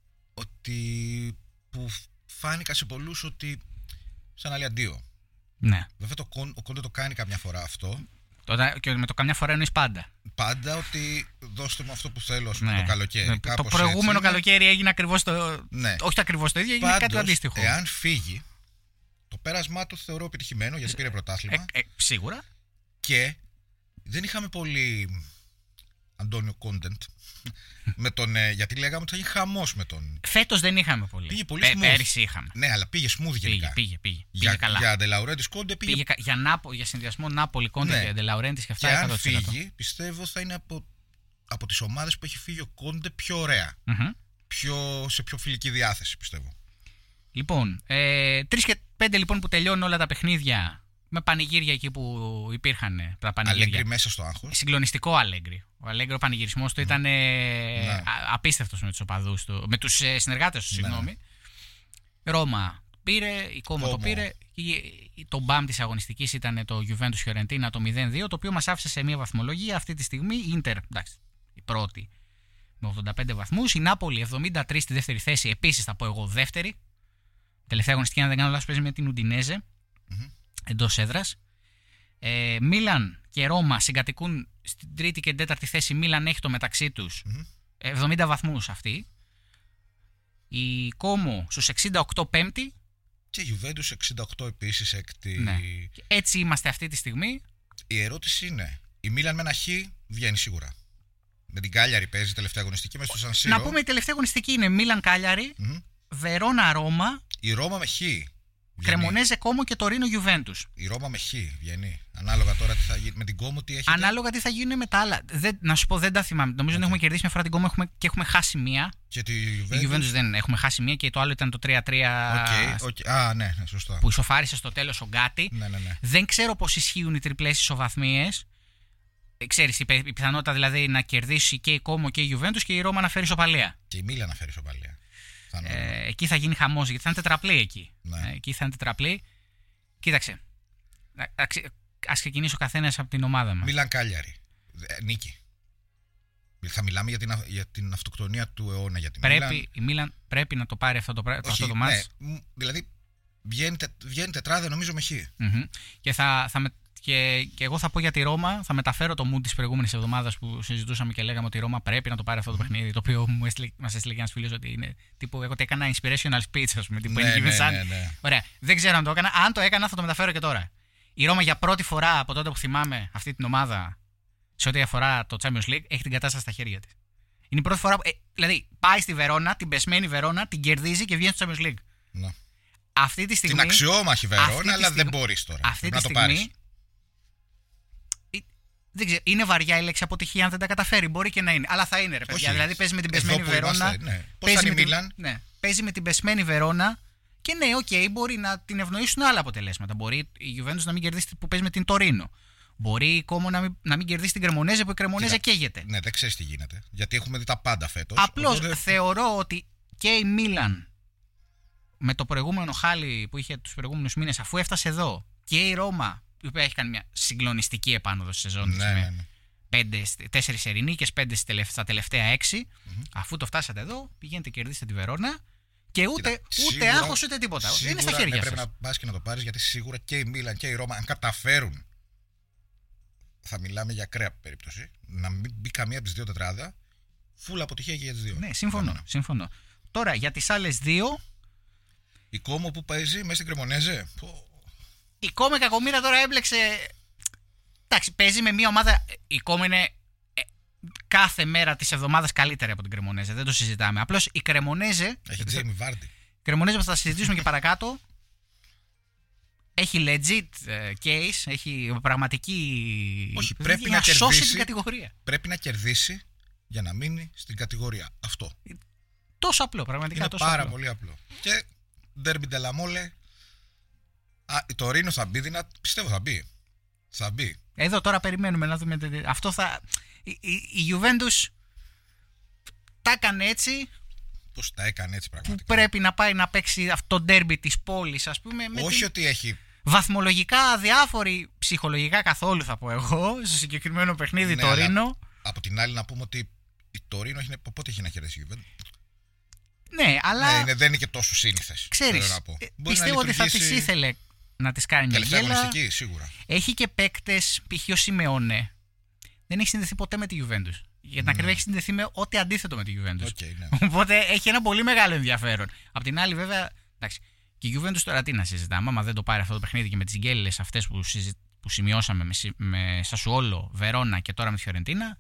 B: Ότι. Που φάνηκα σε πολλούς ότι. Σαν άλλη αντίο.
A: Ναι.
B: Βέβαια το, ο Κόντε το κάνει καμιά φορά αυτό.
A: Τότε, και με το καμιά φορά εννοείς πάντα.
B: Πάντα ότι δώστε μου αυτό που θέλω, ας πούμε, ναι. το καλοκαίρι.
A: Ναι. Το προηγούμενο έτσι, καλοκαίρι έγινε ακριβώς το.
B: Ναι.
A: Όχι το ακριβώς το ίδιο, έγινε
B: Πάντως,
A: κάτι αντίστοιχο.
B: Εάν φύγει, το πέρασμά του θεωρώ επιτυχημένο γιατί πήρε πρωτάθλημα.
A: Ε, ε, σίγουρα.
B: Και δεν είχαμε πολύ Αντώνιο content. με τον, ε, γιατί λέγαμε ότι θα γίνει χαμός με τον.
A: Φέτος δεν είχαμε πολύ.
B: Πήγε πολύ
A: Πέ,
B: smooth.
A: Πέρυσι είχαμε.
B: Ναι, αλλά πήγε smooth
A: πήγε,
B: γενικά.
A: Πήγε, πήγε.
B: Για,
A: πήγε καλά.
B: Για Ντελαουρέντης Κόντε πήγε.
A: πήγε για, Νάπο, για συνδυασμό Νάπολη Κόντε
B: ναι.
A: και Ντελαουρέντης και αυτά.
B: Και αν φύγει, πιστεύω θα είναι από, από τις ομάδες που έχει φύγει ο Κόντε πιο ωραία.
A: Mm-hmm.
B: Πιο, σε πιο φιλική διάθεση, πιστεύω.
A: Λοιπόν, ε, τρεις και πέντε λοιπόν που τελειώνουν όλα τα παιχνίδια. Με πανηγύρια εκεί που υπήρχαν τα πανηγύρια.
B: Αλέγκρι μέσα στο άγχος.
A: Συγκλονιστικό Αλέγκρι. Ο Αλέγκρι ο πανηγυρισμός του mm. ήταν ναι. απίστευτος με τους οπαδούς του. Με τους συνεργάτες του, συγγνώμη. Ναι. Ρώμα πήρε, η Κόμο το πήρε. Το μπαμ της αγωνιστικής ήταν το Juventus Fiorentina το μηδέν δύο, το οποίο μας άφησε σε μια βαθμολογία αυτή τη στιγμή. Η Ίντερ, εντάξει, η πρώτη με ογδόντα πέντε βαθμούς. Η Νάπολη εβδομήντα τρία στη δεύτερη θέση. Επίσης θα πω εγώ δεύτερη. Τελευταία αγωνιστική, αν δεν κάνω λάθος, παίζει με την Ουντινέζε. Mm-hmm. Εντός έδρας. Ε, Μίλαν και Ρώμα συγκατοικούν στην τρίτη και τέταρτη θέση. Μίλαν έχει το μεταξύ τους mm-hmm. εβδομήντα βαθμούς αυτή. Η Κόμο στους εξήντα οκτώ πέμπτη.
B: Και η Juventus εξήντα οκτώ επίσης έκτη.
A: Ναι. Έτσι είμαστε αυτή τη στιγμή.
B: Η ερώτηση είναι, η Μίλαν με ένα χ βγαίνει σίγουρα. Με την Κάλιαρη παίζει τελευταία αγωνιστική μέσα στο Σαν Σύρο.
A: Να πούμε η τελευταία αγωνιστική είναι Μίλαν Κάλιαρη, mm-hmm. Βερόνα Ρώμα.
B: Η Ρώμα με χ.
A: Κρεμονέζε Κόμο και Τωρίνο Γιουβέντους.
B: Η Ρώμα με χ βγαίνει. Ανάλογα τώρα τι θα γίνει με την Κόμο, τι έχετε.
A: Ανάλογα τι θα γίνει με τα άλλα. Δεν, να σου πω, δεν τα θυμάμαι. Νομίζω ότι okay. έχουμε κερδίσει μια φορά την Κόμο έχουμε, και έχουμε χάσει μία.
B: Και τη
A: Γιουβέντους δεν έχουμε χάσει μία και το άλλο ήταν το τρία τρία.
B: Okay, okay. Α, ναι, σωστά.
A: Που ισοφάρισε στο τέλος ο Γκάτι.
B: Ναι, ναι, ναι.
A: Δεν ξέρω πώς ισχύουν οι τριπλές ισοβαθμίες. Ξέρεις, η πιθανότητα δηλαδή να κερδίσει και η Κόμο και η Γιουβέντους και η Ρώμα να φέρει ισοπαλία.
B: Και η Μίλαν να φέρει ισοπαλία.
A: Ε, εκεί θα γίνει χαμός γιατί θα είναι τετραπλή εκεί.
B: Ναι.
A: Ε, εκεί θα είναι τετραπλή. Κοίταξε. Ας ξεκινήσει ο καθένας από την ομάδα μας.
B: Μίλαν Κάλιαρη. Ε, νίκη. Θα μιλάμε για την, για την αυτοκτονία του αιώνα για την
A: πρέπει,
B: Μίλαν.
A: Η Μίλαν πρέπει να το πάρει αυτό το,
B: Όχι,
A: αυτό το μάτς.
B: Ναι, δηλαδή βγαίνει, τε, βγαίνει τετράδα νομίζω με χ.
A: Mm-hmm. Και, θα, θα με, και, και εγώ θα πω για τη Ρώμα, θα μεταφέρω το mood της προηγούμενης εβδομάδας που συζητούσαμε και λέγαμε ότι η Ρώμα πρέπει να το πάρει αυτό το mm-hmm. παιχνίδι. Το οποίο μου έστειλε, μας έστειλε και ένας φίλος ότι είναι τύπου. Εγώ το έκανα inspirational speech, ας πούμε. Τύπου
B: ναι, ναι,
A: σαν...
B: ναι, ναι.
A: Ωραία. Δεν ξέρω αν το έκανα. Αν το έκανα, θα το μεταφέρω και τώρα. Η Ρώμα για πρώτη φορά από τότε που θυμάμαι αυτή την ομάδα σε ό,τι αφορά το Champions League έχει την κατάσταση στα χέρια της. Είναι η πρώτη φορά που. Ε, δηλαδή πάει στη Βερόνα, την πεσμένη Βερόνα, την κερδίζει και βγαίνει στο Champions League.
B: Ναι.
A: Αυτή τη στιγμή.
B: Την αξιόμαχη Βερόνα, αλλά στιγμή, δεν μπορείς τώρα.
A: Αυτή
B: να
A: τη
B: το
A: στιγμή.
B: Πάρεις.
A: Δεν ξέρω, είναι βαριά η λέξη αποτυχία αν δεν τα καταφέρει. Μπορεί και να είναι. Αλλά θα είναι, ρε παιδιά. Δηλαδή παίζει με την πεσμένη Βερόνα.
B: Ναι. Πώς θα είναι η Μίλαν.
A: Ναι. Παίζει με την πεσμένη Βερόνα. Και ναι, οκ, okay, μπορεί να την ευνοήσουν άλλα αποτελέσματα. Μπορεί η Juventus να μην κερδίσει που παίζει με την Τωρίνο. Μπορεί η Κόμο να μην, να μην κερδίσει την Κρεμονέζε που η Κρεμονέζε καίγεται.
B: Ναι, δεν ξέρεις τι γίνεται. Γιατί έχουμε δει τα πάντα φέτος.
A: Απλώς
B: οπότε...
A: θεωρώ ότι και η Μίλαν με το προηγούμενο χάλι που είχε τους προηγούμενους μήνες, αφού έφτασε εδώ, και η Ρώμα, η οποία έχει κάνει μια συγκλονιστική επάνωδο στη σεζόν της,
B: ναι, ναι, ναι.
A: με τέσσερις ερηνίκες, πέντε στα τελευταία έξι.
B: Mm-hmm.
A: Αφού το φτάσατε εδώ, πηγαίνετε κερδίσετε τη Βερόνα. Και ούτε,
B: Κοίτα,
A: ούτε άγχος ούτε τίποτα.
B: Σίγουρα,
A: είναι στα χέρια
B: ναι,
A: σας.
B: Πρέπει να πας και να το πάρεις γιατί σίγουρα και η Μίλαν και η Ρώμα, αν καταφέρουν, θα μιλάμε για ακραία περίπτωση, να μην μπει καμία από τις δύο τετράδα, φούλα αποτυχία και για τις δύο.
A: Ναι, συμφωνώ, ναι. συμφωνώ. Τώρα για τις άλλες δύο.
B: Η Κόμο που παίζει μέσα στην Κρεμονέζε.
A: Η Κόμο κακομοίρα τώρα έμπλεξε. Εντάξει, παίζει με μια ομάδα. Η Κόμο είναι. κάθε μέρα της εβδομάδας καλύτερη από την Κρεμονέζε. Δεν το συζητάμε. Απλώς η Κρεμονέζε.
B: Έχει Τζέιμι Βάρντι.
A: Η Κρεμονέζε που θα συζητήσουμε και παρακάτω. Έχει legit case, έχει πραγματική.
B: Όχι, πρέπει να, να κερδίσει.
A: Σώσει την κατηγορία.
B: Πρέπει να κερδίσει για να μείνει στην κατηγορία. Αυτό.
A: Τόσο απλό, πραγματικά.
B: Είναι
A: τόσο
B: πάρα
A: απλό.
B: πολύ απλό. Και Ντέρμπι Ντελαμόλε. Το Ρήνο θα μπει, δυνα... πιστεύω θα μπει. Θα μπει.
A: Εδώ τώρα περιμένουμε να δούμε. Αυτό θα. Η, η, η Juventus τα έκανε έτσι.
B: Πώς τα έκανε έτσι πραγματικά.
A: Που πρέπει να πάει να παίξει αυτό το ντέρμπι της πόλης, ας πούμε. Με
B: Όχι
A: την...
B: ότι έχει.
A: Βαθμολογικά αδιάφοροι, ψυχολογικά καθόλου θα πω εγώ, στο συγκεκριμένο παιχνίδι
B: ναι,
A: το Ρήνο.
B: Από την άλλη να πούμε ότι το Ρήνο έχει... πότε έχει να χαιρέσει η Juventus.
A: Ναι, αλλά.
B: Ναι, είναι, δεν είναι και τόσο σύνηθες.
A: Ξέρεις, πιστεύω ότι θα τις ήθελε να τις κάνει μια γέλα.
B: Σίγουρα.
A: Έχει και παίκτες, π.χ. ο Σιμεώνε. Δεν έχει συνδεθεί ποτέ με τη Juventus. Για την ακρίβεια έχει συνδεθεί με ό,τι αντίθετο με τη Juventus.
B: Okay, ναι.
A: Οπότε έχει ένα πολύ μεγάλο ενδιαφέρον. Απ' την άλλη, βέβαια, εντάξει, και η Juventus τώρα τι να συζητάμε. Άμα δεν το πάρει αυτό το παιχνίδι και με τις γκέλες αυτές που, συζη... που σημειώσαμε με, με Σασουόλο, Βερόνα και τώρα με τη Φιωρεντίνα.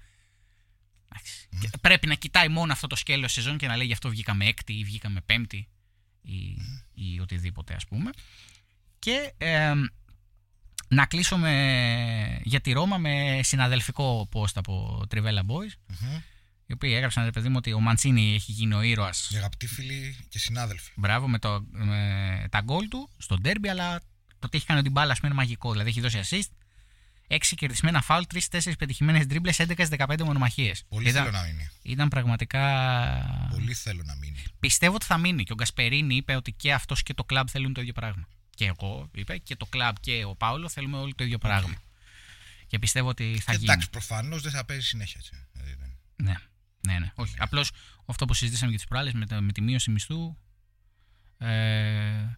A: Mm. Πρέπει να κοιτάει μόνο αυτό το σκέλος σεζόν και να λέει γι' αυτό βγήκαμε έκτη ή βγήκαμε πέμπτη ή, mm. ή οτιδήποτε, ας πούμε. Και ε, να κλείσω με, για τη Ρώμα με συναδελφικό post από Trivella Boys, mm-hmm. οι οποίοι έγραψαν, ρε παιδί μου, ότι ο Μαντσίνι έχει γίνει ο ήρωας.
B: Οι αγαπητοί φίλοι και συνάδελφοι.
A: Μπράβο, με, το, με τα γκολ του στο ντέρμπι, αλλά το τι έχει κάνει την μπάλα, ας πούμε, είναι μαγικό. Δηλαδή έχει δώσει assist, έξι κερδισμένα φάουλ, τρία τέσσερα πετυχημένες ντρίμπλες, έντεκα δεκαπέντε μονομαχίες.
B: Πολύ
A: ήταν,
B: θέλω να μείνει.
A: Ήταν πραγματικά.
B: Πολύ θέλω να μείνει.
A: Πιστεύω ότι θα μείνει. Και ο Γκασπερίνη είπε ότι και αυτός και το κλαμπ θέλουν το ίδιο πράγμα. Και εγώ είπε και το κλαμπ και ο Πάολο θέλουμε όλοι το ίδιο πράγμα. Okay. Και πιστεύω ότι θα
B: και
A: γίνει.
B: Εντάξει, προφανώς δεν θα παίζει συνέχεια έτσι.
A: Ναι, ναι, ναι. Όχι. Απλώς αυτό που συζητήσαμε και τις προάλλες με, με τη μείωση μισθού. Ε,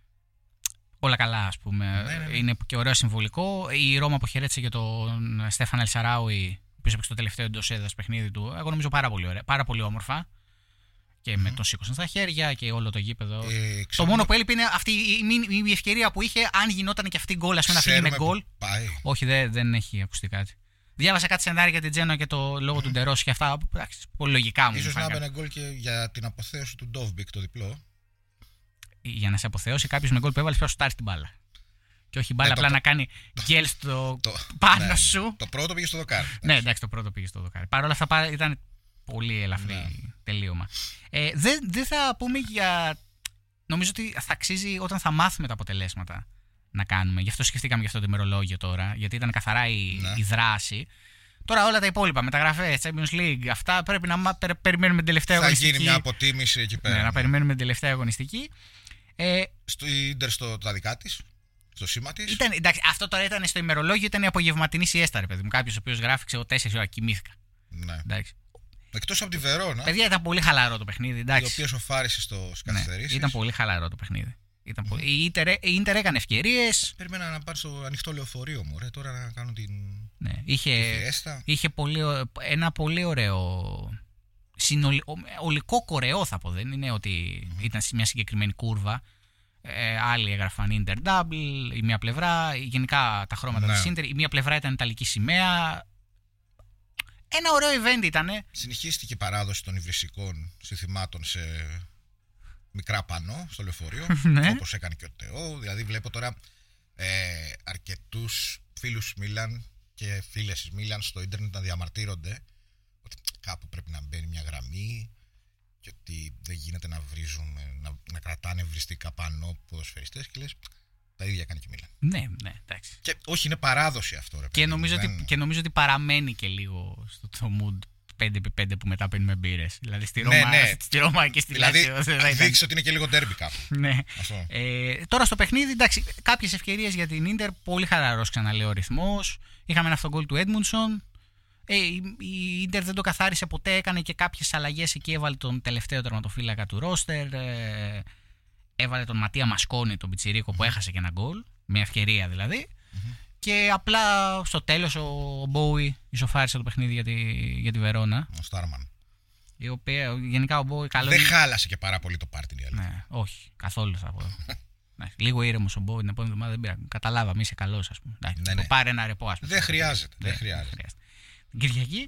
A: όλα καλά, ας πούμε. Ναι, ναι, ναι. Είναι και ωραίο συμβολικό. Η Ρώμα αποχαιρέτησε και τον Στέφαν Ελσαράουι, ο οποίος έπαιξε το τελευταίο εντός έδρας παιχνίδι του. Εγώ νομίζω πάρα πολύ ωραία, πάρα πολύ όμορφα. Και mm. με τον σήκωσαν στα χέρια και όλο το γήπεδο. Ε, το μόνο που έλειπε είναι αυτή η, η ευκαιρία που είχε, αν γινόταν και αυτή η γκολ, ας πούμε, να φύγει με γκολ. Όχι, δεν, δεν έχει ακουστεί κάτι. Διάβασα κάτι σενάρια για την Τζένοα και το λόγο mm. του Ντερός και αυτά. Εντάξει, πολύ λογικά μου.
B: Ίσως να έμπαινε γκολ και για την αποθέωση του Ντόβμπικ το διπλό.
A: Για να σε αποθεώσει κάποιο με γκολ που έβαλε, πρέπει να σουτάρει την μπάλα. Και όχι η μπάλα, ναι, απλά το, να κάνει γκέλ στο το, πάνω ναι, σου. Ναι.
B: Το πρώτο πήγε στο δοκάρι.
A: Ναι, εντάξει, το πρώτο πήγε στο δοκάρι. Παρ' όλα αυτά ήταν πολύ ελαφρύ ναι. τελείωμα. Ε, δεν δε θα πούμε για. Νομίζω ότι θα αξίζει όταν θα μάθουμε τα αποτελέσματα να κάνουμε. Γι' αυτό σκεφτήκαμε για αυτό το ημερολόγιο τώρα, γιατί ήταν καθαρά η, ναι. η δράση. Τώρα όλα τα υπόλοιπα, μεταγραφές, Champions League, αυτά πρέπει να περι, περιμένουμε την τελευταία
B: θα
A: αγωνιστική.
B: Θα γίνει μια αποτίμηση εκεί πέρα.
A: Ναι, να περιμένουμε την τελευταία αγωνιστική. Ε,
B: στο Ίντερ στο τα δικά της, στο σήμα της.
A: Ήταν, εντάξει, αυτό τώρα ήταν στο ημερολόγιο, ήταν η απογευματινή σιέστα, ρε παιδί μου. Κάποιος ο οποίος γράφει, εγώ τέσσερις ώρα κοιμήθηκα.
B: Ναι.
A: Εντάξει.
B: Εκτός από τη Βερόνα.
A: Παιδιά, ήταν πολύ χαλαρό το παιχνίδι. Εντάξει.
B: Η οποία σοφάρισε στο καθυστερήσεις.
A: Ναι, ήταν πολύ χαλαρό το παιχνίδι. Ήταν mm-hmm. πολύ... Η Ίντερ, η Ίντερ έκανε ευκαιρίες.
B: Περίμενα να πάρει στο ανοιχτό λεωφορείο μου, ρε, τώρα να κάνω την.
A: Ναι, είχε, είχε πολύ, ένα πολύ ωραίο. Συνολικό κορεό θα πω. Δεν είναι ότι mm-hmm. ήταν σε μια συγκεκριμένη κούρβα. Ε, άλλοι έγραφαν Inter Double, η μία πλευρά. Γενικά τα χρώματα ναι. της Inter. Η μία πλευρά ήταν ιταλική σημαία. Ένα ωραίο event ήτανε.
B: Συνεχίστηκε η παράδοση των υβρισικών συνθημάτων σε μικρά πανό στο λεωφορείο.
A: Ναι.
B: Όπως έκανε και ο Τεό. Δηλαδή βλέπω τώρα ε, αρκετούς φίλους Μίλαν και φίλες της Μίλαν στο ίντερνετ να διαμαρτύρονται ότι κάπου πρέπει να μπαίνει μια γραμμή και ότι δεν γίνεται να βρίζουν, να, να κρατάνε βριστικά πανό ποδοσφαιριστές και λες τα ίδια κάνει και η Μίλαν.
A: Ναι, ναι, εντάξει.
B: Και όχι, είναι παράδοση αυτό, ρε.
A: Και, νομίζω δεν... ότι, και νομίζω ότι παραμένει και λίγο στο το mood πέντε επί πέντε που μετά παίρνουμε μπύρες. Δηλαδή στη Ρώμα, ναι, ναι. στη Ρώμα και στη
B: δηλαδή,
A: Λάτσιο.
B: Δηλαδή δείξει ότι είναι και λίγο ντέρμπι κάπου.
A: Ναι. Ε, τώρα στο παιχνίδι, εντάξει, κάποιες ευκαιρίες για την Ίντερ. Πολύ χαλαρός, ξαναλέω, ο ρυθμός. Είχαμε ένα αυτόν γκολ του Έντμουνσον. Ε, η Ίντερ δεν το καθάρισε ποτέ. Έκανε και κάποιες αλλαγές εκεί. Έβαλε τον τελευταίο τερματοφύλακα του ρόστερ. Ε, έβαλε τον Ματία Μασκόνη, τον πιτσιρίκο, mm-hmm. που έχασε και ένα γκολ. Μια ευκαιρία δηλαδή. Mm-hmm. Και απλά στο τέλος ο Μπόουι ισοφάρισε το παιχνίδι για τη, για τη Βερόνα.
B: Ο Στάρμαν.
A: Η οποία γενικά ο Μπόουι καλό.
B: Δεν είναι... χάλασε και πάρα πολύ το πάρτι.
A: Ναι, όχι, καθόλου θα πω. Ναι, λίγο ήρεμος ο Μπόουι την επόμενη εβδομάδα δεν πήρα. Καταλάβαμε, είσαι καλός, ας πούμε. Ναι, ναι. Πάρε ένα ρεπό, ας πούμε.
B: Δεν χρειάζεται. Δεν, δεν χρειάζεται.
A: Την Κυριακή.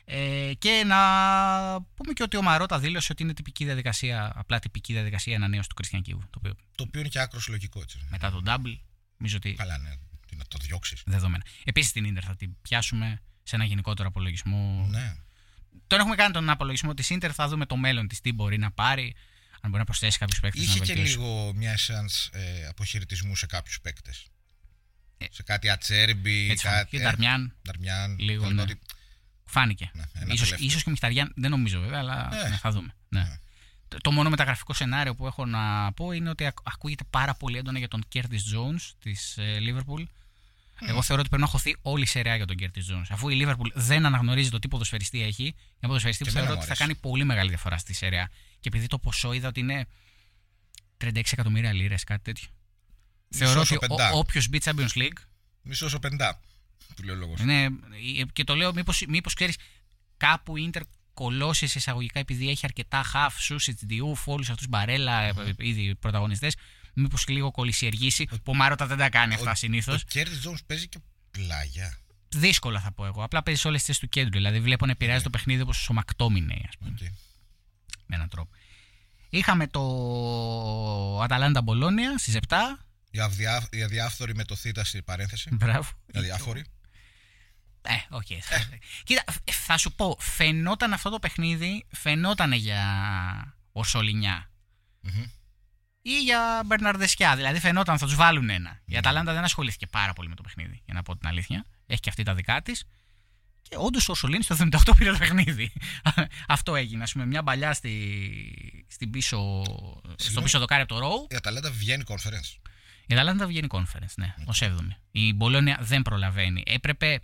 A: Ε, και να πούμε και ότι ο Μαρότα δήλωσε ότι είναι τυπική διαδικασία, απλά τυπική διαδικασία ανανέωση του Κριστιαν Κίβου. Το οποίο,
B: το οποίο είναι και άκρως λογικό. Έτσι.
A: Μετά τον double, νομίζω ότι.
B: Καλά, ναι, να το διώξεις.
A: Δεδομένα. Επίσης την Ίντερ θα την πιάσουμε σε ένα γενικότερο απολογισμό.
B: Ναι.
A: Τώρα έχουμε κάνει τον απολογισμό της Ίντερ, θα δούμε το μέλλον της, τι μπορεί να πάρει, αν μπορεί να προσθέσει κάποιους παίκτες.
B: Είχε και λίγο μια εσένς ε, αποχαιρετισμού σε κάποιους παίκτες. Ε, σε κάτι Ατσέρμπι, κάτι.
A: Και Νταρμιάν.
B: Νταρμιάν.
A: Λίγο. Ναι. Ότι... Φάνηκε. Ναι, ίσως, ίσως και Μιχταριάν, δεν νομίζω βέβαια, αλλά ναι. Ναι, θα δούμε. Ναι. Ναι. Το, το μόνο μεταγραφικό σενάριο που έχω να πω είναι ότι ακούγεται πάρα πολύ έντονα για τον Curtis Jones της Liverpool. Mm. Εγώ θεωρώ ότι πρέπει να χωθεί όλη η σεριά για τον Curtis Jones. Αφού η Liverpool δεν αναγνωρίζει το τι ποδοσφαιριστή έχει, ένα ποδοσφαιριστή που θεωρώ ότι θα κάνει πολύ μεγάλη διαφορά στη σεριά. Και επειδή το ποσό είδα ότι είναι τριάντα έξι εκατομμύρια λίρες, κάτι τέτοιο. Θεωρώ ότι όποιος μπει Champions League.
B: Μισός ο πεντά. Του λέω λόγος.
A: Ναι, και το λέω μήπως, μήπως ξέρεις κάπου η Ίντερ κολώσει σε εισαγωγικά επειδή έχει αρκετά χαφ, Σούσιτς, Διούφ, όλους αυτούς Μπαρέλα, mm. ήδη πρωταγωνιστές. Μήπως λίγο κολλησιεργήσει, που ο Μαρότα δεν τα κάνει αυτά συνήθως.
B: Ο Curtis Jones παίζει και πλάγια.
A: Δύσκολα θα πω εγώ. Απλά παίζει σε όλες τις θέσεις του κέντρου. Δηλαδή βλέπω να επηρεάζει okay. το παιχνίδι όπως ο Μακτόμινεϊ, ας πούμε. Okay. Με έναν τρόπο. Είχαμε το Αταλάντα Μπολόνια στις επτά.
B: Η, αδιά, η αδιάφθορη με το θήτα στη παρένθεση.
A: Μπράβο.
B: Η αδιάφορη.
A: Ε, οκ. Okay. Ε. Κοίτα, θα σου πω, φαινόταν αυτό το παιχνίδι, φαινόταν για Ορσολινιά.
B: Mm-hmm.
A: Ή για Μπερναρδεσκιά. Δηλαδή φαινόταν θα τους βάλουν ένα. Mm-hmm. Η Αταλάντα δεν ασχολήθηκε πάρα πολύ με το παιχνίδι, για να πω την αλήθεια. Έχει και αυτή τα δικά της. Και όντως ο Ορσολίνης στο εβδομήντα οκτώ πήρε το παιχνίδι. Αυτό έγινε. Ας πούμε, μια μπαλιά στη, στην πίσω, στο πίσω δοκάρι από το Ρόου.
B: Η Αταλάντα βγαίνει conference.
A: Η Αταλάντα βγαίνει conference, ναι, mm-hmm. ως έβδομη. Η Μπολόνια δεν προλαβαίνει. Έπρεπε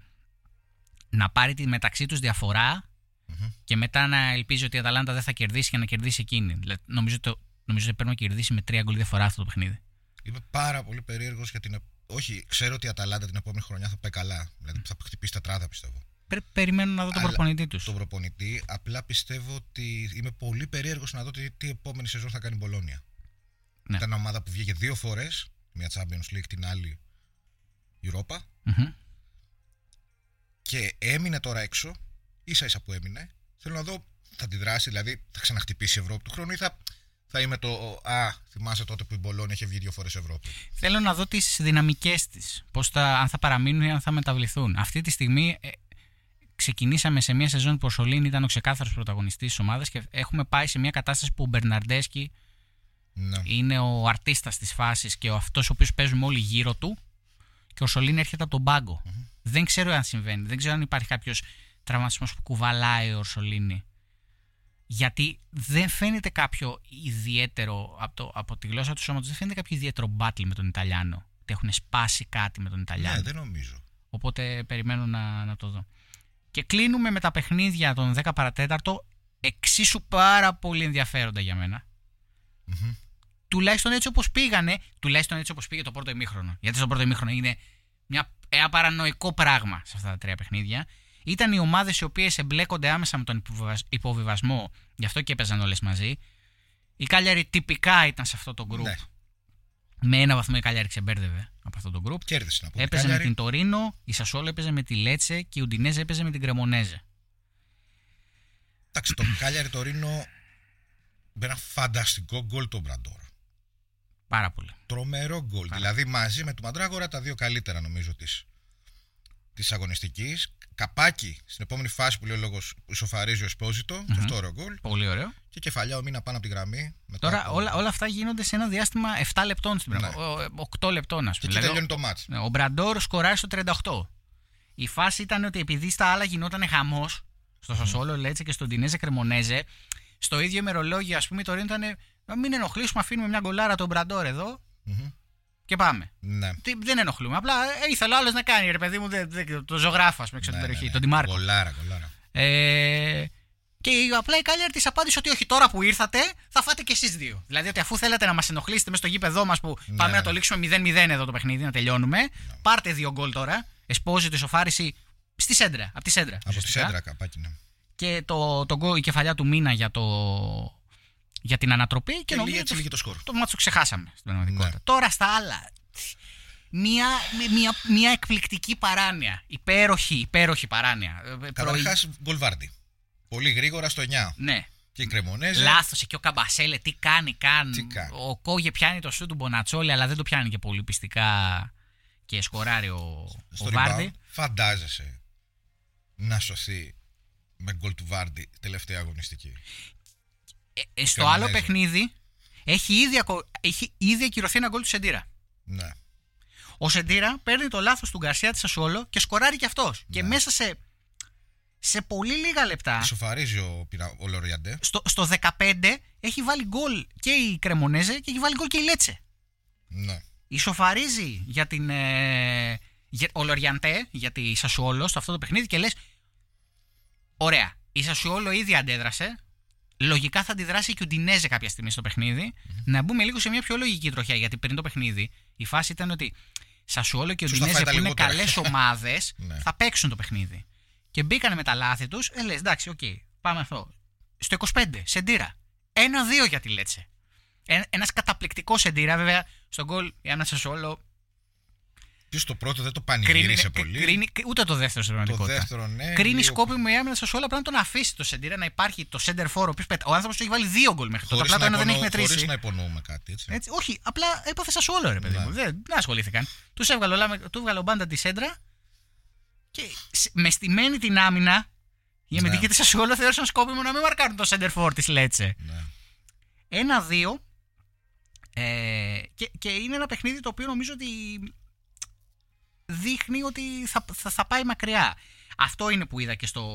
A: να πάρει τη μεταξύ τους διαφορά mm-hmm. και μετά να ελπίζει ότι η Αταλάντα δεν θα κερδίσει και να κερδίσει εκείνη. Δηλαδή, νομίζω, το, νομίζω ότι πρέπει να κερδίσει με τρία γκολ διαφορά αυτό το παιχνίδι.
B: Είμαι πάρα πολύ περίεργος για την. Όχι, ξέρω ότι η Αταλάντα την επόμενη χρονιά θα πάει καλά. Δηλαδή θα χτυπήσει τετράδα, πιστεύω.
A: Πε, περιμένω να δω τον προπονητή τους.
B: Τον προπονητή, απλά πιστεύω ότι είμαι πολύ περίεργος να δω τι, τι επόμενη σεζόν θα κάνει η Μπολόνια. Ναι. Ήταν μια ομάδα που βγήκε δύο φορές, μια Champions League, την άλλη Europa.
A: Mm-hmm.
B: Και έμεινε τώρα έξω, ίσα ίσα που έμεινε. Θέλω να δω, θα αντιδράσει, δηλαδή θα ξαναχτυπήσει η Ευρώπη του χρόνου ή θα, θα είμαι το. Α, θυμάσαι τότε που η Μπολόνια είχε βγει δύο φορές Ευρώπη.
A: Θέλω να δω τις δυναμικές της. Πώς θα, αν θα παραμείνουν ή αν θα μεταβληθούν. Αυτή τη στιγμή ε, ξεκινήσαμε σε μια σεζόν που ο Σολίν ήταν ο ξεκάθαρος πρωταγωνιστής της ομάδας και έχουμε πάει σε μια κατάσταση που ο Μπερναρντέσκι
B: ναι.
A: είναι ο αρτίστας της φάσης και ο αυτός ο οποίος παίζουμε όλοι γύρω του. Και ο Σολίν έρχεται από τον πάγκο. Mm-hmm. Δεν ξέρω αν συμβαίνει. Δεν ξέρω αν υπάρχει κάποιος τραυματισμός που κουβαλάει ο Ορσολίνη. Γιατί δεν φαίνεται κάποιο ιδιαίτερο από, το, από τη γλώσσα του σώματος, δεν φαίνεται κάποιο ιδιαίτερο battle με τον Ιταλιάνο. Ότι έχουν σπάσει κάτι με τον Ιταλιάνο.
B: Ναι, δεν νομίζω.
A: Οπότε περιμένω να, να το δω. Και κλείνουμε με τα παιχνίδια των δέκα παρατέταρτο, εξίσου πάρα πολύ ενδιαφέροντα για μένα.
B: Mm-hmm.
A: Τουλάχιστον έτσι όπως πήγανε, τουλάχιστον έτσι όπως πήγε το πρώτο ημίχρονο. Γιατί στο πρώτο ημίχρονο είναι μια, ένα παρανοϊκό πράγμα σε αυτά τα τρία παιχνίδια. Ήταν οι ομάδες οι οποίες εμπλέκονται άμεσα με τον υποβιβασμό, γι' αυτό και έπαιζαν όλες μαζί. Η Κάλιαρη τυπικά ήταν σε αυτό το γκρουπ. Ναι. Με ένα βαθμό η Κάλιαρη ξεμπέρδευε από αυτό το γκρουπ.
B: Κέρδισε να πω.
A: Έπαιζε
B: Κάλιαρη...
A: με την Τορίνο, η Σασόλο έπαιζε με τη Λέτσε και η Ουντινέζε έπαιζε με την Κρεμονέζε.
B: Εντάξει, το Κάλιαρη Τορίνο με ένα φανταστικό γκολ τον Μπραντόρα.
A: Πάρα πολύ.
B: Τρομερό γκολ. Δηλαδή μαζί με τον Μαντράγορα τα δύο καλύτερα νομίζω της, της αγωνιστικής. Καπάκι στην επόμενη φάση που λέει ο λόγος ισοφαρίζει ο Εσπόζιτο. Mm-hmm. Και αυτό ωραίο γκολ.
A: Πολύ ωραίο.
B: Και κεφαλιά ο Μίνα πάνω από τη γραμμή.
A: Τώρα
B: από...
A: όλα, όλα αυτά γίνονται σε ένα διάστημα επτά λεπτών στην ναι. οκτώ λεπτών, ας πούμε.
B: Και εκεί τελειώνει το μάτς.
A: Ο Μπραντόρ σκοράρει στο τριάντα οκτώ. Η φάση ήταν ότι επειδή στα άλλα γινόταν χαμός, στο mm-hmm. Σασόλο, Λέτσε και στον Τινέζε Κρεμονέζε, στο ίδιο ημερολόγιο, ας πούμε, το Ρήνο ήταν να μην ενοχλήσουμε, αφήνουμε μια γκολάρα τον Μπραντόρ εδώ
B: mm-hmm.
A: και πάμε.
B: Ναι.
A: Τι, δεν ενοχλούμε. Απλά ε, ήθελε ο άλλος να κάνει, ρε παιδί μου, δε, δε, το ζωγράφο, ας πούμε, έξω ναι, την περιοχή, ναι, ναι. τον Τιμάρκο.
B: Γκολάρα, γκολάρα.
A: Ε, και απλά η Κάλιαρη της απάντησε ότι όχι, τώρα που ήρθατε θα φάτε και εσείς δύο. Δηλαδή ότι αφού θέλετε να μας ενοχλήσετε μέσα στο γήπεδό μας που ναι, πάμε ναι. να το λήξουμε μηδέν μηδέν εδώ το παιχνίδι, να τελειώνουμε, ναι. πάρτε δύο γκολ τώρα. Εσπόζει τη σοφάριση στη σέντρα. Από τη σέντρα.
B: Από τη σέντρα, καπάκι, ναι.
A: Και το, το, το, η κεφαλιά του Μίνα για, το, για την ανατροπή. Και,
B: και
A: νομίζω
B: έτσι
A: το,
B: λίγη το σκορ.
A: Το μάτσο ξεχάσαμε στην πραγματικότητα. Ναι. Τώρα στα άλλα. Μια, μια, μια εκπληκτική παράνοια. Υπέροχη, υπέροχη παράνοια.
B: Καταρχάς, Γκολβάρντι. Πολύ γρήγορα στο εννιά.
A: Ναι.
B: Και η Κρεμονέζε.
A: Λάθος εκεί ο Καμπασέλε, τι κάνει καν.
B: Τι κάνει.
A: Ο Κόγε πιάνει το σου του Μπονατσόλη, αλλά δεν το πιάνει και πολύ πιστικά και σκοράρει ο, ο Βάρντι.
B: Φαντάζεσαι να σωθεί με γκολ του Βάρντι τελευταία αγωνιστική.
A: Ε, ε, στο άλλο παιχνίδι έχει ήδη, έχει ήδη ακυρωθεί ένα γκολ του Σεντήρα.
B: Ναι.
A: Ο Σεντήρα παίρνει το λάθος του Γκαρσία της Σασουόλο και σκοράρει κι αυτός. Ναι. Και μέσα σε, σε πολύ λίγα λεπτά.
B: Ισοφαρίζει ο, ο Λοριαντέ.
A: Στο, στο δεκαπέντε έχει βάλει γκολ και η Κρεμονέζε και έχει βάλει γκολ και η Λέτσε.
B: Ναι.
A: Ισοφαρίζει για την. Ε, για, ο Λοριαντέ για τη Σασουόλο στο αυτό το παιχνίδι και λες. Ωραία. Η Σασουόλο ήδη αντέδρασε. Λογικά θα αντιδράσει και ο Ντινέζε κάποια στιγμή στο παιχνίδι. Mm-hmm. Να μπούμε λίγο σε μια πιο λογική τροχιά. Γιατί πριν το παιχνίδι η φάση ήταν ότι Σασουόλο και ο Ντινέζε που είναι καλές ομάδες θα παίξουν το παιχνίδι. Και μπήκανε με τα λάθη τους. Ε, λες, εντάξει, οκ, okay, πάμε αυτό. Στο είκοσι πέντε, Σεντήρα. ένα δύο για τη Λέτσε. Ε, ένας καταπληκτικός Σεντήρα, βέβαια, στον γκολ η Άννα Σασουόλο.
B: Και στο πρώτο δεν το πανηγύρισε πολύ.
A: Κρίνει, ούτε το δεύτερο στην πραγματικότητα.
B: Το δεύτερο, ναι.
A: Κρίνει σκόπιμο η άμυνα Σασουόλο, πρέπει να τον αφήσει το Σεντήρα να υπάρχει το center for. Ο, ο άνθρωπος έχει βάλει δύο γκολ μέχρι τώρα. Απλά το ένα δεν έχει μετρήσει.
B: Χωρίς να υπονοούμε κάτι, έτσι.
A: έτσι όχι, απλά έπαθε Σασουόλο, ρε παιδί μου. Δεν, δεν ασχολήθηκαν. Του έβγαλε ο Μπάντα τη σέντρα και με στημένη την άμυνα η αμυντική ναι. της Σασουόλο θεώρησαν σκόπιμο να μην μαρκάρουν το center for της Λέτσε.
B: Ναι.
A: ένα δύο. Ε, και, και είναι ένα παιχνίδι το οποίο νομίζω ότι δείχνει ότι θα, θα, θα πάει μακριά. Αυτό είναι που είδα και στο,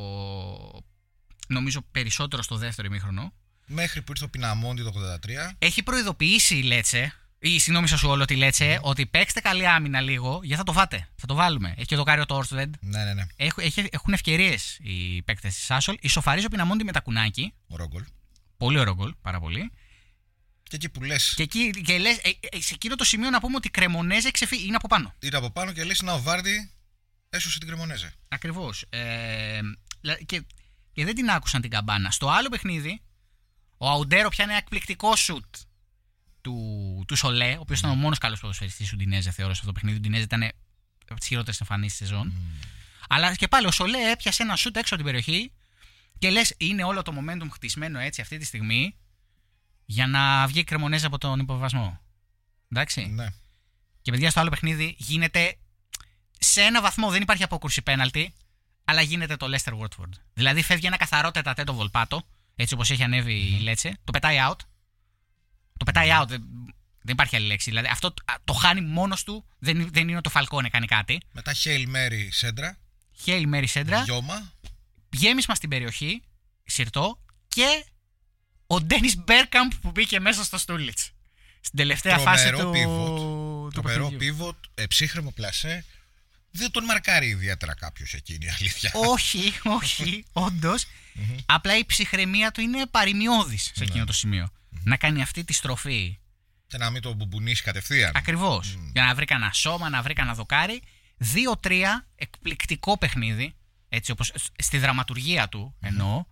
A: νομίζω περισσότερο στο δεύτερο ημίχρονο.
B: Μέχρι που ήρθε ο Πιναμόντι το ογδόντα τρία.
A: Έχει προειδοποιήσει η Λέτσε, ή συγγνώμη Σασουόλο τη Λέτσε, mm. ότι παίξτε καλή άμυνα λίγο, γιατί θα το φάτε. Θα το βάλουμε. Έχει και το Κάριο Τόρστβεντ.
B: Ναι, ναι, ναι.
A: Έχουν ευκαιρίες οι παίκτες της Σάσολ. Ισοφαρίζει ο Πιναμόντι με τα κουνάκι.
B: Ωραίο γκολ.
A: Πολύ ωραίο γκολ, πάρα πολύ.
B: Και εκεί που λες.
A: Και, εκεί, και λες, ε, ε, σε εκείνο το σημείο να πούμε ότι η Κρεμονέζε ξεφύγει, είναι από πάνω.
B: Είναι από πάνω και λες να ο Βάρντι έσωσε την Κρεμονέζε.
A: Ακριβώς. Ε, και, και δεν την άκουσαν την καμπάνα. Στο άλλο παιχνίδι, ο Αουντέρο πιάνει ένα εκπληκτικό σουτ του, του Σολέ, ο οποίος mm. ήταν ο μόνος καλός ποδοσφαιριστής του Ντινέζε, θεωρώ, σε αυτό το παιχνίδι. Ο Ντινέζε ήταν από τις χειρότερες εμφανίσεις της σεζόν. Mm. Αλλά και πάλι ο Σολέ έπιασε ένα σουτ έξω από την περιοχή και λες, είναι όλο το momentum χτισμένο έτσι αυτή τη στιγμή για να βγει η Κρεμονέζε από τον υποβιβασμό. Εντάξει.
B: Ναι.
A: Και παιδιά, στο άλλο παιχνίδι γίνεται σε ένα βαθμό, δεν υπάρχει απόκρουση πέναλτι, αλλά γίνεται το Leicester Watford. Δηλαδή φεύγει ένα καθαρό τετατέτο Βολπάτο, έτσι όπως έχει ανέβει mm. η Λέτσε, το πετάει out. Το πετάει out, δεν, δεν υπάρχει άλλη λέξη. Δηλαδή αυτό το χάνει μόνος του, δεν, δεν είναι το Φαλκόνε κάνει κάτι.
B: Μετά Hail Mary σέντρα.
A: Hail Mary σέντρα.
B: Γιώμα.
A: Γέμισμα στην περιοχή, σιρτό, και ο Ντένις Μπέρκαμπ που μπήκε μέσα στο Στούλιτς. Στην τελευταία φάση του.
B: Pivot, τρομερό πίβοτ, ψύχρεμο πλασέ. Δεν τον μαρκάρει ιδιαίτερα κάποιος εκείνη, η αλήθεια.
A: Όχι, όχι, όντως. Mm-hmm. Απλά η ψυχραιμία του είναι παρημιώδης σε εκείνο mm-hmm. το σημείο. Mm-hmm. Να κάνει αυτή τη στροφή.
B: Και να μην το μπουμπουνίσει κατευθείαν.
A: Ακριβώς. Mm. Για να βρει κανένα σώμα, να βρει κανένα δοκάρι. δύο τρία, εκπληκτικό παιχνίδι. Έτσι όπως στη δραματουργία του mm-hmm. εννοώ.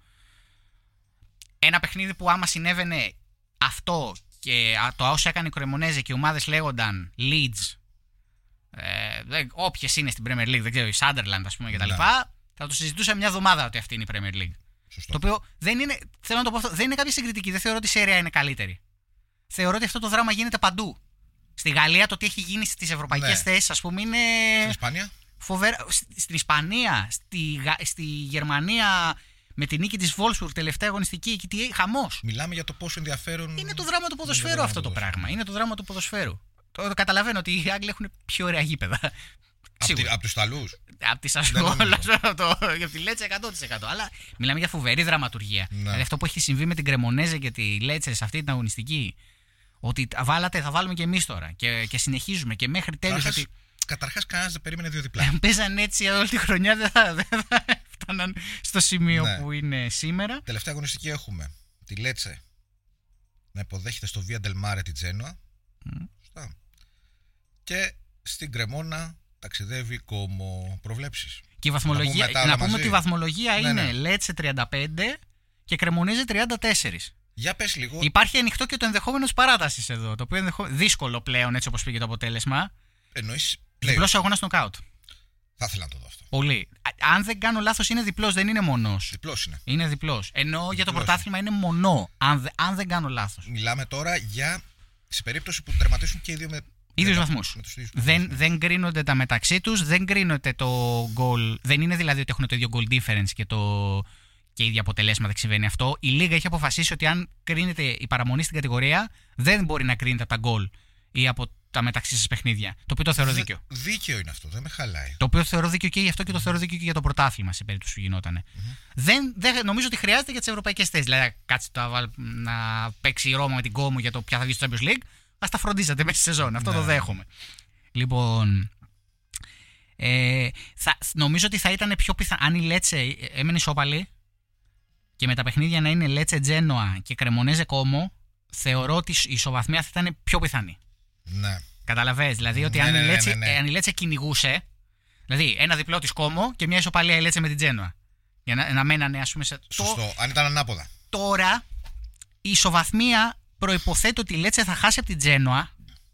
A: Ένα παιχνίδι που άμα συνέβαινε αυτό και το όσο έκανε η Κρεμονέζε και οι ομάδες λέγονταν Leeds, ε, όποιες είναι στην Premier League, δεν ξέρω, η Sunderland ας πούμε κτλ. Θα το συζητούσα μια εβδομάδα ότι αυτή είναι η Premier League.
B: Σωστό.
A: Το οποίο δεν είναι, θέλω να το πω αυτό, δεν είναι κάποια συγκριτική. Δεν θεωρώ ότι η Σέρια είναι καλύτερη. Θεωρώ ότι αυτό το δράμα γίνεται παντού. Στη Γαλλία το τι έχει γίνει στις ευρωπαϊκές ναι. θέσεις, ας πούμε, είναι.
B: Στην Ισπανία.
A: Φοβερά. Στην Ισπανία, στη, στη Γερμανία. Με τη νίκη της Wolfsburg τελευταία αγωνιστική, και τι χαμός.
B: Μιλάμε για το πόσο ενδιαφέρον.
A: Είναι το δράμα του ποδοσφαίρου αυτό το πράγμα. Είναι το δράμα του ποδοσφαίρου. Το καταλαβαίνω ότι οι Άγγλοι έχουν πιο ωραία γήπεδα.
B: Από τους Ιταλούς.
A: Από τις Ασουόλα, από τη Λέτσε εκατό τοις εκατό. Αλλά μιλάμε για φοβερή δραματουργία. Ναι. Δηλαδή αυτό που έχει συμβεί με την Κρεμονέζε και τη Λέτσε σε αυτή την αγωνιστική. Ότι βάλατε, θα βάλουμε και εμείς τώρα. Και, και συνεχίζουμε και μέχρι τέλος. Ότι...
B: Καταρχάς, κανένας δεν περίμενε δύο διπλά.
A: Παίζαν έτσι όλη τη χρονιά, δεν θα, δεν θα έφταναν στο σημείο ναι. που είναι σήμερα.
B: Τελευταία αγωνιστική έχουμε τη Λέτσε να υποδέχεται στο Via del Mare τη Τζένοα. Mm. Και στην Κρεμόνα ταξιδεύει Κόμο. Προβλέψεις.
A: Και η βαθμολογία, να, να πούμε ότι η βαθμολογία ναι, είναι ναι. Λέτσε τριάντα πέντε και Κρεμονέζε τριάντα τέσσερα.
B: Για πες λίγο.
A: Υπάρχει ανοιχτό και το ενδεχόμενο της παράτασης εδώ. Το οποίο ενδεχο... δύσκολο πλέον έτσι όπως πήγε το αποτέλεσμα.
B: Εννοείς
A: διπλός αγώνας νοκάουτ.
B: Θα ήθελα να το δω αυτό.
A: Πολύ. Αν δεν κάνω λάθος, είναι διπλός, δεν είναι μονός.
B: Διπλός είναι.
A: Είναι διπλός. Ενώ για το πρωτάθλημα είναι μονό. Αν, δε, αν δεν κάνω λάθος.
B: Μιλάμε τώρα για. Σε περίπτωση που τερματίσουν και οι δύο με.
A: Ίδιους βαθμούς. Δεν, δεν κρίνονται τα μεταξύ τους, δεν κρίνονται το goal. Δεν είναι δηλαδή ότι έχουν το ίδιο goal difference και, το, και ίδια αποτελέσματα και συμβαίνει αυτό. Η Λίγα έχει αποφασίσει ότι αν κρίνεται η παραμονή στην κατηγορία, δεν μπορεί να κρίνεται από τα goal ή από τα μεταξύ σας παιχνίδια. Το οποίο το θεωρώ δίκαιο.
B: Δίκαιο είναι αυτό, δεν με χαλάει.
A: Το οποίο θεωρώ δίκαιο και γι' αυτό και το θεωρώ δίκαιο και για το πρωτάθλημα σε περίπτωση που γινότανε. Mm-hmm. Δεν, δεν νομίζω ότι χρειάζεται για τις ευρωπαϊκές θέσεις. Δηλαδή, κάτσε το, να παίξει η Ρώμα με την Κόμο για το ποια θα βγει στο Champions League. Ας τα φροντίζατε μέσα στη σεζόν. Αυτό ναι. Το δέχομαι. Λοιπόν. Ε, θα, νομίζω ότι θα ήταν πιο πιθανό. Αν η Λέτσε έμενε ισόπαλη και με τα παιχνίδια να είναι Λέτσε Τζένοα και Κρεμονέζε Κόμο, θεωρώ ότι η ισοβαθμία θα ήταν πιο πιθανή. Ναι. Καταλαβαίνεις. Δηλαδή ότι ναι, αν, ναι, η Λέτσε, ναι, ναι, ναι. αν η Λέτσε κυνηγούσε. Δηλαδή ένα διπλό της Κόμο και μια ισοπαλία η Λέτσε με την Τζένοα. Για να, να μένανε, ας πούμε. Σε...
B: Σωστό. Το... Αν ήταν ανάποδα.
A: Τώρα η ισοβαθμία προϋποθέτει ότι η Λέτσε θα χάσει από την Τζένοα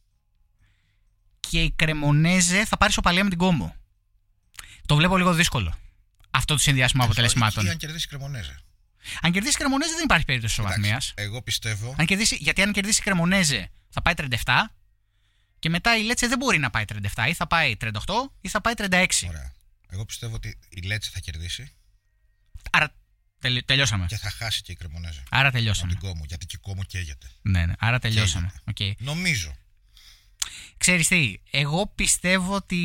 A: και η Κρεμονέζε θα πάρει ισοπαλία με την Κόμο. Το βλέπω λίγο δύσκολο. Αυτό το συνδυάσιμο αποτελεσμάτων.
B: Ή αν κερδίσει η Κρεμονέζε.
A: Αν κερδίσει η Κρεμονέζε δεν υπάρχει περίπτωση ισοβαθμίας.
B: Εγώ πιστεύω.
A: Αν κερδίσει, γιατί αν κερδίσει η Κρεμονέζε θα πάει τριάντα επτά και μετά η Λέτσε δεν μπορεί να πάει τριάντα επτά. Ή θα πάει τριάντα οκτώ ή θα πάει τριάντα έξι.
B: Ωραία. Εγώ πιστεύω ότι η Λέτσε θα κερδίσει.
A: Άρα τελει, τελειώσαμε.
B: Και θα χάσει και η Κρεμονέζε.
A: Άρα τελειώσαμε.
B: Από την Κόμο, γιατί και η Κόμο καίγεται.
A: Ναι, ναι. Άρα τελειώσαμε. Okay.
B: Νομίζω.
A: Ξέρεις τι, εγώ πιστεύω ότι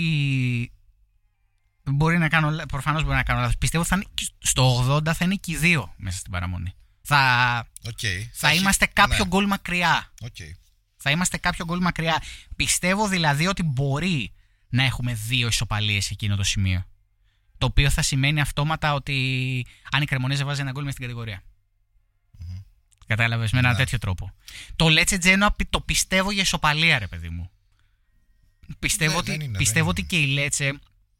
A: μπορεί να κάνω, προφανώς μπορεί να κάνω λάθος. Πιστεύω ότι θα είναι, στο ογδόντα θα είναι και οι δύο μέσα στην παραμονή. Θα,
B: okay.
A: θα, θα είμαστε έχει... κάποιο γκολ ναι. μακριά.
B: Okay.
A: Θα είμαστε κάποιο γκολ μακριά. Πιστεύω δηλαδή ότι μπορεί να έχουμε δύο ισοπαλίες σε εκείνο το σημείο. Το οποίο θα σημαίνει αυτόματα ότι αν η Κρεμονέζε βάζει ένα γκολ μέσα στην κατηγορία. Mm-hmm. Κατάλαβες, με έναν yeah. τέτοιο τρόπο. Το Λέτσε Τζένοα το πιστεύω για ισοπαλία, ρε παιδί μου. Πιστεύω, yeah, ότι, είναι, πιστεύω ότι και η Λέτσε.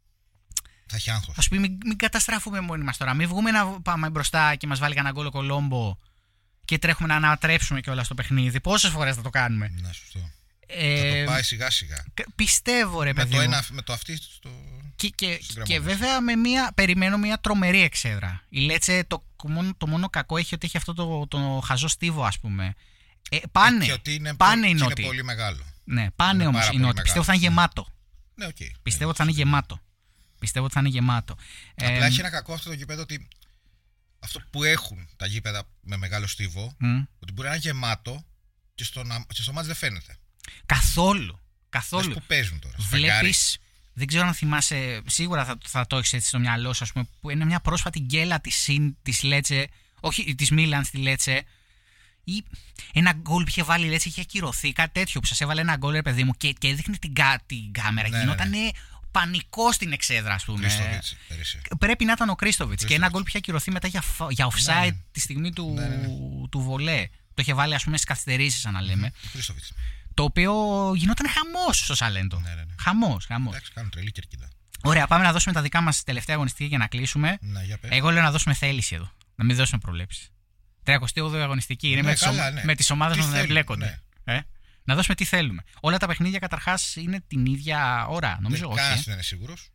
B: Θα έχει άγχος.
A: Ας πούμε, μην, μην καταστράφουμε μόνοι μας τώρα. Μην βγούμε να πάμε μπροστά και μας βάλει κανένα γκολ ο Κολόμπο και τρέχουμε να ανατρέψουμε κιόλας το παιχνίδι. Πόσες φορές θα το κάνουμε.
B: Ναι, σωστό. Ε, θα το πάει σιγά σιγά.
A: Πιστεύω, ρε παιδί.
B: Με το,
A: μου.
B: ένα, με το αυτή στο.
A: Και, και, και βέβαια με μια, περιμένω μια τρομερή εξέδρα. Η Λέτσε το, το μόνο κακό έχει ότι έχει αυτό το, το χαζό στίβο, ας πούμε. Ε, πάνε.
B: Και ότι είναι,
A: πάνε
B: προ,
A: οι
B: είναι πολύ μεγάλο.
A: Ναι, πάνε όμως οι νότιοι. Πιστεύω ότι θα είναι γεμάτο.
B: Ναι, okay.
A: Πιστεύω ότι θα είναι γεμάτο. Πιστεύω ότι θα είναι γεμάτο.
B: Απλά ε, έχει ένα κακό αυτό το γήπεδο ότι αυτό που έχουν τα γήπεδα με μεγάλο στίβο, mm. ότι μπορεί να είναι γεμάτο και στο, και στο μάτς δεν φαίνεται. Καθόλου.
A: Καθόλου.
B: Δες που παίζουν τώρα.
A: Βλέπεις, δεν ξέρω αν θυμάσαι, σίγουρα θα, θα το έχεις έτσι στο μυαλό σου, ας πούμε, που είναι μια πρόσφατη γκέλα της, της Λέτσε, όχι της Μίλαν στη Λέτσε, ή ένα γκολ που είχε βάλει η Λέτσε, είχε ακυρωθεί, κάτι τέτοιο που σας έβαλε ένα γκολ, ρε παιδί μου, και, και έδειχνε την, την κάμερα. Ναι, γινότανε ναι, ναι. πανικό στην εξέδρα, ας πούμε.
B: Κρίστοβιτς,
A: πρέπει να ήταν ο Κρίστοβιτς. Και ένα γκολ που είχε ακυρωθεί μετά για, για offside ναι, ναι. τη στιγμή του, ναι, ναι, ναι. του βολέ. Το είχε βάλει, ας πούμε, στις καθυστερήσεις, σαν να λέμε.
B: Κρίστοβιτς.
A: Το οποίο γινόταν χαμός στο Σαλέντο.
B: Ναι, ναι, ναι.
A: Χαμός, χαμός.
B: Εντάξει, κάνουν τρελή κερκίδα.
A: Ωραία, πάμε να δώσουμε τα δικά μας τελευταία αγωνιστική για να κλείσουμε.
B: Ναι, για πες.
A: Εγώ λέω να δώσουμε θέληση εδώ. Να μην δώσουμε προβλέψεις. τριάντα όγδοη αγωνιστική. Είναι
B: ναι,
A: με,
B: καλά,
A: τις,
B: ναι.
A: με τις ομάδες να εμπλέκονται. Ναι. Ε? Να δώσουμε τι θέλουμε. Όλα τα παιχνίδια καταρχάς είναι την ίδια ώρα. Νομίζω όχι.
B: Κανένας δεν είναι σίγουρος.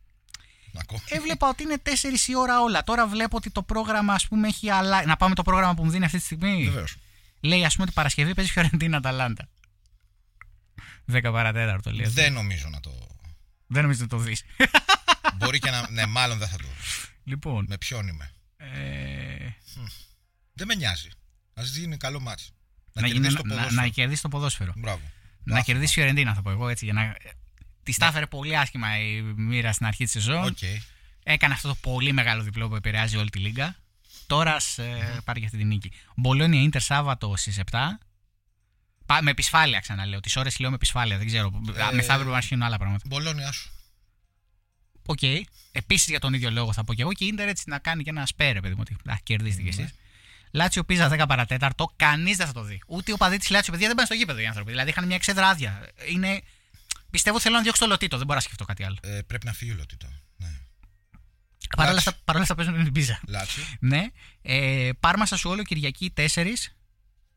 A: Έβλεπα ότι είναι τέσσερις η ώρα όλα. Τώρα βλέπω ότι το πρόγραμμα, ας πούμε, έχει αλλάξει. Να πάμε το πρόγραμμα που μου δίνει αυτή τη στιγμή.
B: Βεβαίως.
A: Λέει, ας πούμε, ότι Παρασκευή παίζει Φιωρεντίνα Αταλάντα. δέκα παρατέταρτο λέει.
B: Δεν νομίζω να το.
A: Δεν νομίζω να το δεις.
B: Μπορεί και να. Ναι, μάλλον δεν θα το δεις.
A: Λοιπόν.
B: Με ποιον είμαι.
A: Ε...
B: Hm. Δεν με νοιάζει. Ας γίνει καλό μάτς.
A: Να, να, γίνει, να, να κερδίσει το ποδόσφαιρο.
B: Μπράβο.
A: Να Μπράβο. κερδίσει η Φιωρεντίνα, θα πω εγώ έτσι. Για να... Τη στάφερε πολύ άσχημα η μοίρα στην αρχή της σεζόν.
B: Okay.
A: Έκανε αυτό το πολύ μεγάλο διπλό που επηρεάζει όλη τη λίγκα. Τώρα mm. ε, πάρει και αυτή τη νίκη. Μπολόνια Ίντερ Σάββατο στις επτά. Με επισφάλεια ξαναλέω. Τις ώρες λέω με επισφάλεια. Δεν ξέρω. Ε, Μεθαύριο να αρχίσουν άλλα πράγματα.
B: Μπολόνια σου.
A: Οκ. Okay. Επίσης για τον ίδιο λόγο θα πω και εγώ. Και η Ίντερ έτσι να κάνει και ένα σπέρε, παιδί μου. Ότι κερδίστε κι εσείς. Λάτσιο Πίζα δέκα παρατέταρτο. Κανείς δεν θα το δει. Ούτε ο παδί της Λάτσιο, παιδιά, δεν πάνε στο γήπεδο οι άνθρωποι. Δηλαδή είχαν μια εξέδρα άδεια. Είναι. Πιστεύω θέλω να διώξω το Λωτίτο. Δεν μπορώ να σκεφτώ κάτι άλλο.
B: Ε, πρέπει να φύγει ο Λωτίτο. Ναι.
A: Παρ' όλα αυτά παίζουν με την Πίζα.
B: Λάτσιο.
A: Ναι. Ε, Πάρμα Σασουόλο Κυριακή τέσσερις.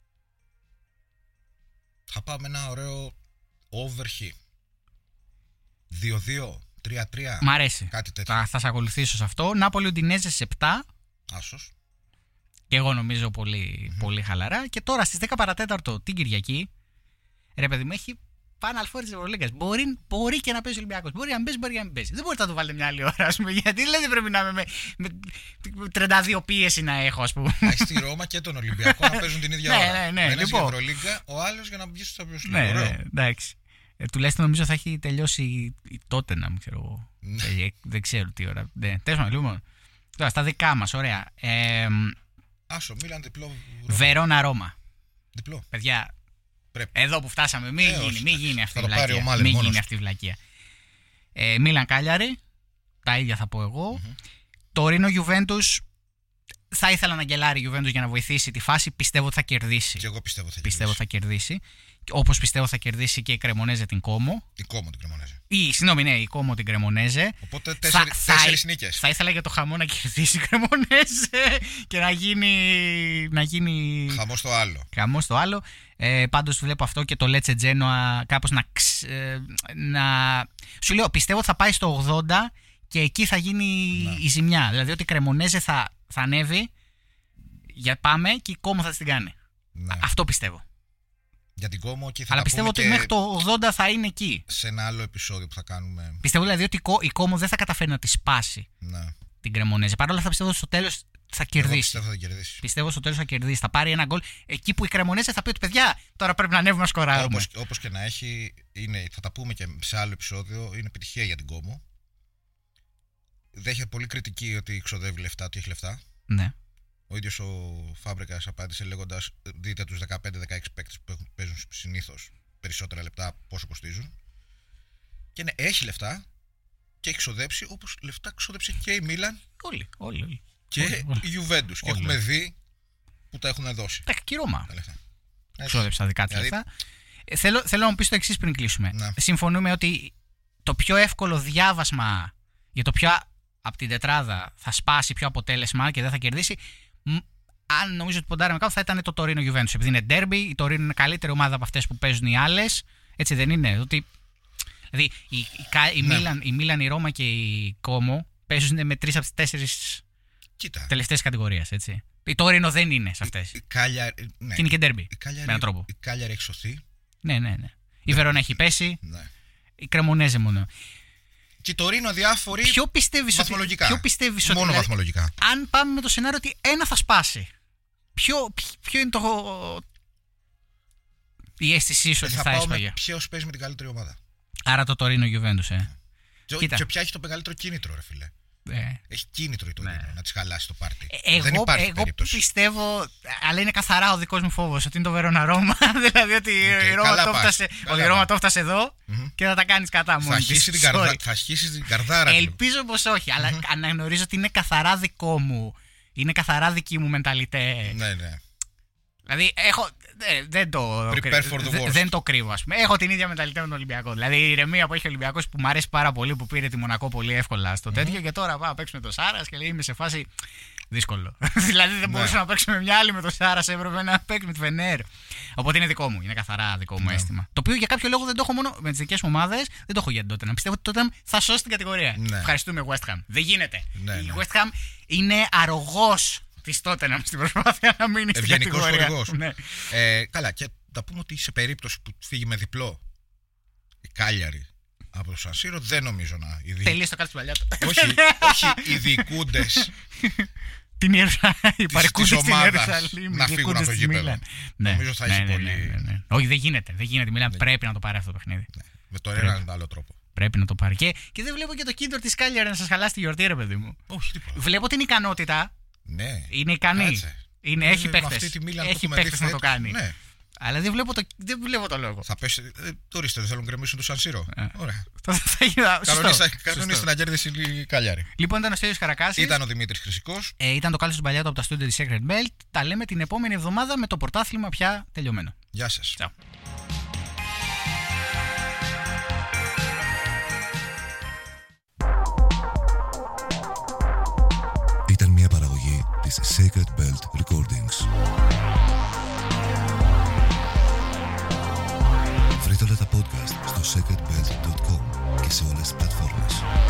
B: Θα πάμε ένα ωραίο over χ. δύο δύο, τρία τρία.
A: Μ' αρέσει.
B: Κάτι τέτοιο.
A: Θα, θα σε ακολουθήσω σε αυτό. Νάπολη Ουντινέζε επτά.
B: Άσος.
A: Και εγώ νομίζω πολύ, mm-hmm. πολύ χαλαρά. Και τώρα στις δέκα παρατέταρτο την Κυριακή, ρε παιδί μου, έχει Final Four της Ευρωλίγκας. Μπορεί, μπορεί και να παίζει ο Ολυμπιακός. Μπορεί να παίζει, μπορεί να μην παίζει. Δεν μπορείτε να το βάλετε μια άλλη ώρα, ας πούμε. Γιατί δηλαδή πρέπει να είμαι με, με τριάντα δύο πίεση να έχω, ας πούμε.
B: Να έχει τη Ρώμα και τον Ολυμπιακό να παίζουν την ίδια ώρα.
A: Ναι, ναι, ναι.
B: Ένας
A: Λοιπόν.
B: για Ευρωλίγκα, ο άλλος για να βγει στο Champions League.
A: Ναι, ναι, εντάξει. Ε, τουλάχιστον νομίζω θα έχει τελειώσει η τότε να μην ξέρω. ε, δεν ξέρω τι ώρα. Ναι, τέλος πάντων, λοιπόν. Τώρα στα δικά μας, ωραία. Ε,
B: Άσο, Μίλαν διπλό.
A: Βερόνα Ρώμα.
B: Διπλό.
A: Παιδιά,
B: πρέπει.
A: Εδώ που φτάσαμε, μην,
B: ε,
A: γίνει,
B: όχι,
A: μην γίνει αυτή η
B: βλακεία.
A: βλακεία. Μην γίνει αυτή η βλακεία. Ε, Μίλαν Κάλιαρη, τα ίδια θα πω εγώ. Mm-hmm. Τωρίνο Γιουβέντους, θα ήθελα να γκελάρει η Γιουβέντους για να βοηθήσει τη φάση. Πιστεύω ότι θα κερδίσει.
B: Και εγώ πιστεύω θα
A: πιστεύω θα κερδίσει. Όπως πιστεύω θα κερδίσει και η Κρεμονέζε την Κόμο.
B: Η Κόμο την Κρεμονέζε.
A: Ή, συγγνώμη, ναι, η Κόμο την Κρεμονέζε.
B: Οπότε τέσσερι, θα, τέσσερις νίκες.
A: Θα ήθελα για το χαμό να κερδίσει η Κρεμονέζε και να γίνει. Να γίνει...
B: Χαμό στο άλλο.
A: Χαμό στο άλλο. Ε, πάντως βλέπω αυτό και το Λέτσε Τζένοα κάπως να, ε, να. Σου λέω, πιστεύω θα πάει στο ογδόντα και εκεί θα γίνει να. η ζημιά. Δηλαδή ότι η Κρεμονέζε θα, θα ανέβει. Για πάμε και η Κόμο θα την κάνει. Ναι. Αυτό πιστεύω.
B: Για την Κόμο και θα
A: Αλλά πιστεύω ότι μέχρι το ογδόντα θα είναι εκεί.
B: Σε ένα άλλο επεισόδιο που θα κάνουμε.
A: Πιστεύω δηλαδή ότι η Κόμο δεν θα καταφέρει να τη σπάσει ναι. την Κρεμονέζε. Παρ' όλα αυτά πιστεύω στο τέλος θα κερδίσει. Εγώ
B: πιστεύω θα κερδίσει.
A: Πιστεύω στο τέλος θα κερδίσει. Θα πάρει ένα γκολ εκεί που η Κρεμονέζε θα πει ότι παιδιά τώρα πρέπει να ανέβουμε να σκοράρουμε.
B: Όπως, όπως και να έχει, είναι, θα τα πούμε και σε άλλο επεισόδιο, είναι επιτυχία για την Κόμο. Δέχεται πολύ κριτική ότι ξοδεύει λεφτά, ότι έχει λεφτά.
A: Ναι.
B: Ο ίδιος ο Φάμπρεκας απάντησε λέγοντας: δείτε τους δεκαπέντε δεκαέξι παίκτες που παίζουν συνήθως περισσότερα λεπτά πόσο κοστίζουν. Και ναι, έχει λεφτά και έχει ξοδέψει όπως λεφτά ξοδέψε και η Μίλαν.
A: Όλοι, όλοι, όλοι.
B: Και
A: όλοι, όλοι.
B: η Γιουβέντους. Και έχουμε δει που τα έχουν δώσει.
A: Τα και η Ρώμα. Ξόδεψε τα δικά της δηλαδή... λεφτά. Ε, θέλω, θέλω να μου πεις το εξής πριν κλείσουμε. Να. Συμφωνούμε ότι το πιο εύκολο διάβασμα για το ποιο από την τετράδα θα σπάσει πιο αποτέλεσμα και δεν θα κερδίσει. Αν νομίζω ότι ποντάραμε κάπου θα ήταν το Τωρίνο Γιουβέντους. Επειδή είναι ντέρμπι, η Τωρίνο είναι καλύτερη ομάδα από αυτές που παίζουν οι άλλες. Έτσι δεν είναι. Ότι, δηλαδή η, η, η, ναι. Μίλαν, η Μίλαν, η Ρώμα και η Κόμο παίζουν με τρεις από τις τέσσερις τελευταίες κατηγορίες. Έτσι. Η Τωρίνο δεν είναι σε αυτές. Η, η ναι. Και είναι και ντέρμπι. Με έναν τρόπο.
B: Η Κάλιαρη έχει σωθεί.
A: Ναι, ναι, ναι. Η Βερόνα έχει πέσει.
B: Ναι.
A: Η Κρεμονέζε μόνο.
B: Και το Ρήνο διάφοροι.
A: Ποιο πιστεύεις
B: βαθμολογικά.
A: Ότι, ποιο πιστεύεις
B: μόνο
A: ότι,
B: βαθμολογικά.
A: Δηλαδή, αν πάμε με το σενάριο ότι ένα θα σπάσει, ποιο, ποιο είναι το. Η αίσθησή σου
B: ε,
A: ότι
B: θα,
A: θα έσπαγε.
B: Ποιο παίζει με την καλύτερη ομάδα.
A: Άρα το Τωρίνο Γιουβέντους, ε.
B: Και, και ποια έχει το μεγαλύτερο κίνητρο, ρε φίλε. Ε. Έχει κίνητρο η Τωρίνο ναι. να τη χαλάσει το πάρτι.
A: Εγώ,
B: δεν υπάρχει
A: εγώ
B: περίπτωση.
A: Πιστεύω, αλλά είναι καθαρά ο δικός μου φόβος ότι είναι το Βερόνα Ρώμα. Δηλαδή ότι okay, η Ρώμα το φτάσε, η Ρώμα το φτάσε εδώ mm-hmm. και θα τα κάνεις κατά μόνη της.
B: Θα αρχίσεις την καρδάρα.
A: Ελπίζω πως όχι, αλλά mm-hmm. αναγνωρίζω ότι είναι καθαρά δικό μου. Είναι καθαρά δική μου μενταλιτέ.
B: Ναι, ναι.
A: Δηλαδή έχω. Ε, δεν, το, δε, δεν το κρύβω, ας πούμε. Έχω την ίδια μεταλλητέ με τον Ολυμπιακό. Δηλαδή η ηρεμία που έχει ο Ολυμπιακός που μου αρέσει πάρα πολύ που πήρε τη Μονακό πολύ εύκολα στο mm-hmm. τέτοιο και τώρα πάω να παίξουμε το Σάρας και λέει είμαι σε φάση δύσκολο. Δηλαδή δεν μπορούσα να παίξω με μια άλλη με το Σάρας, έπρεπε να παίξω με τη Φενέρ. Οπότε είναι δικό μου, είναι καθαρά δικό μου αίσθημα. Το οποίο για κάποιο λόγο δεν το έχω μόνο με τις δικές μου ομάδες, δεν το έχω για τότε. Να πιστεύω ότι τότε θα σώσει την κατηγορία. Ναι. Ευχαριστούμε West Ham. Δεν γίνεται. Ναι, ναι. Η West Ham είναι αρρωγός της Τότεναμ στην προσπάθεια να μείνει στην κατηγορία. Ναι.
B: Ε, καλά, και θα πούμε ότι σε περίπτωση που φύγει με διπλό η Κάλιαρη από το Σαν Σύρο, δεν νομίζω να. Δι...
A: Τελείωσε το κάτω στην παλιά του.
B: Όχι, όχι οι διοικούντες
A: την ομάδα
B: να φύγουν από το γήπεδο.
A: Ναι,
B: νομίζω θα
A: ναι,
B: έχει
A: ναι,
B: πολύ.
A: Ναι, ναι, ναι. Όχι, δεν γίνεται. Δεν γίνεται. Μιλάμε, πρέπει να το πάρει αυτό το παιχνίδι.
B: Ναι. Με το έναν άλλο τρόπο.
A: Πρέπει να το πάρει. Και, και δεν βλέπω και το κίνητρο τη Κάλιαρη να σας χαλάσει τη γιορτή, ρε παιδί μου.
B: Όχι, τίποτα.
A: Βλέπω την ικανότητα.
B: Ναι.
A: Είναι ικανή. Είναι, έχει παίκτες. Έχει παίκτες να το κάνει.
B: Ναι.
A: Αλλά δεν βλέπω το, δεν βλέπω το λόγο.
B: Θα πέσει. Ε, ορίστε, δεν θέλουν να γκρεμίσουν το Σαν Σύρο. Ε. Ωραία. Κανονίστε να κέρδισε η Κάλιαρη.
A: Λοιπόν, ήταν ο Στέλιος Καρακάσης.
B: Ήταν ο Δημήτρης Χρυσικός.
A: Ε, ήταν το Κάλος του Παλιάτο από τα στούντιο της Sacred Belt. Τα λέμε την επόμενη εβδομάδα με το πρωτάθλημα πια τελειωμένο.
B: Γεια σας.
A: Ciao.
C: Ήταν μια παραγωγή της Sacred Belt Recordings. Βρείτε όλα τα podcast στο sacred belt dot com. και σε όλες τις πλατφόρμες.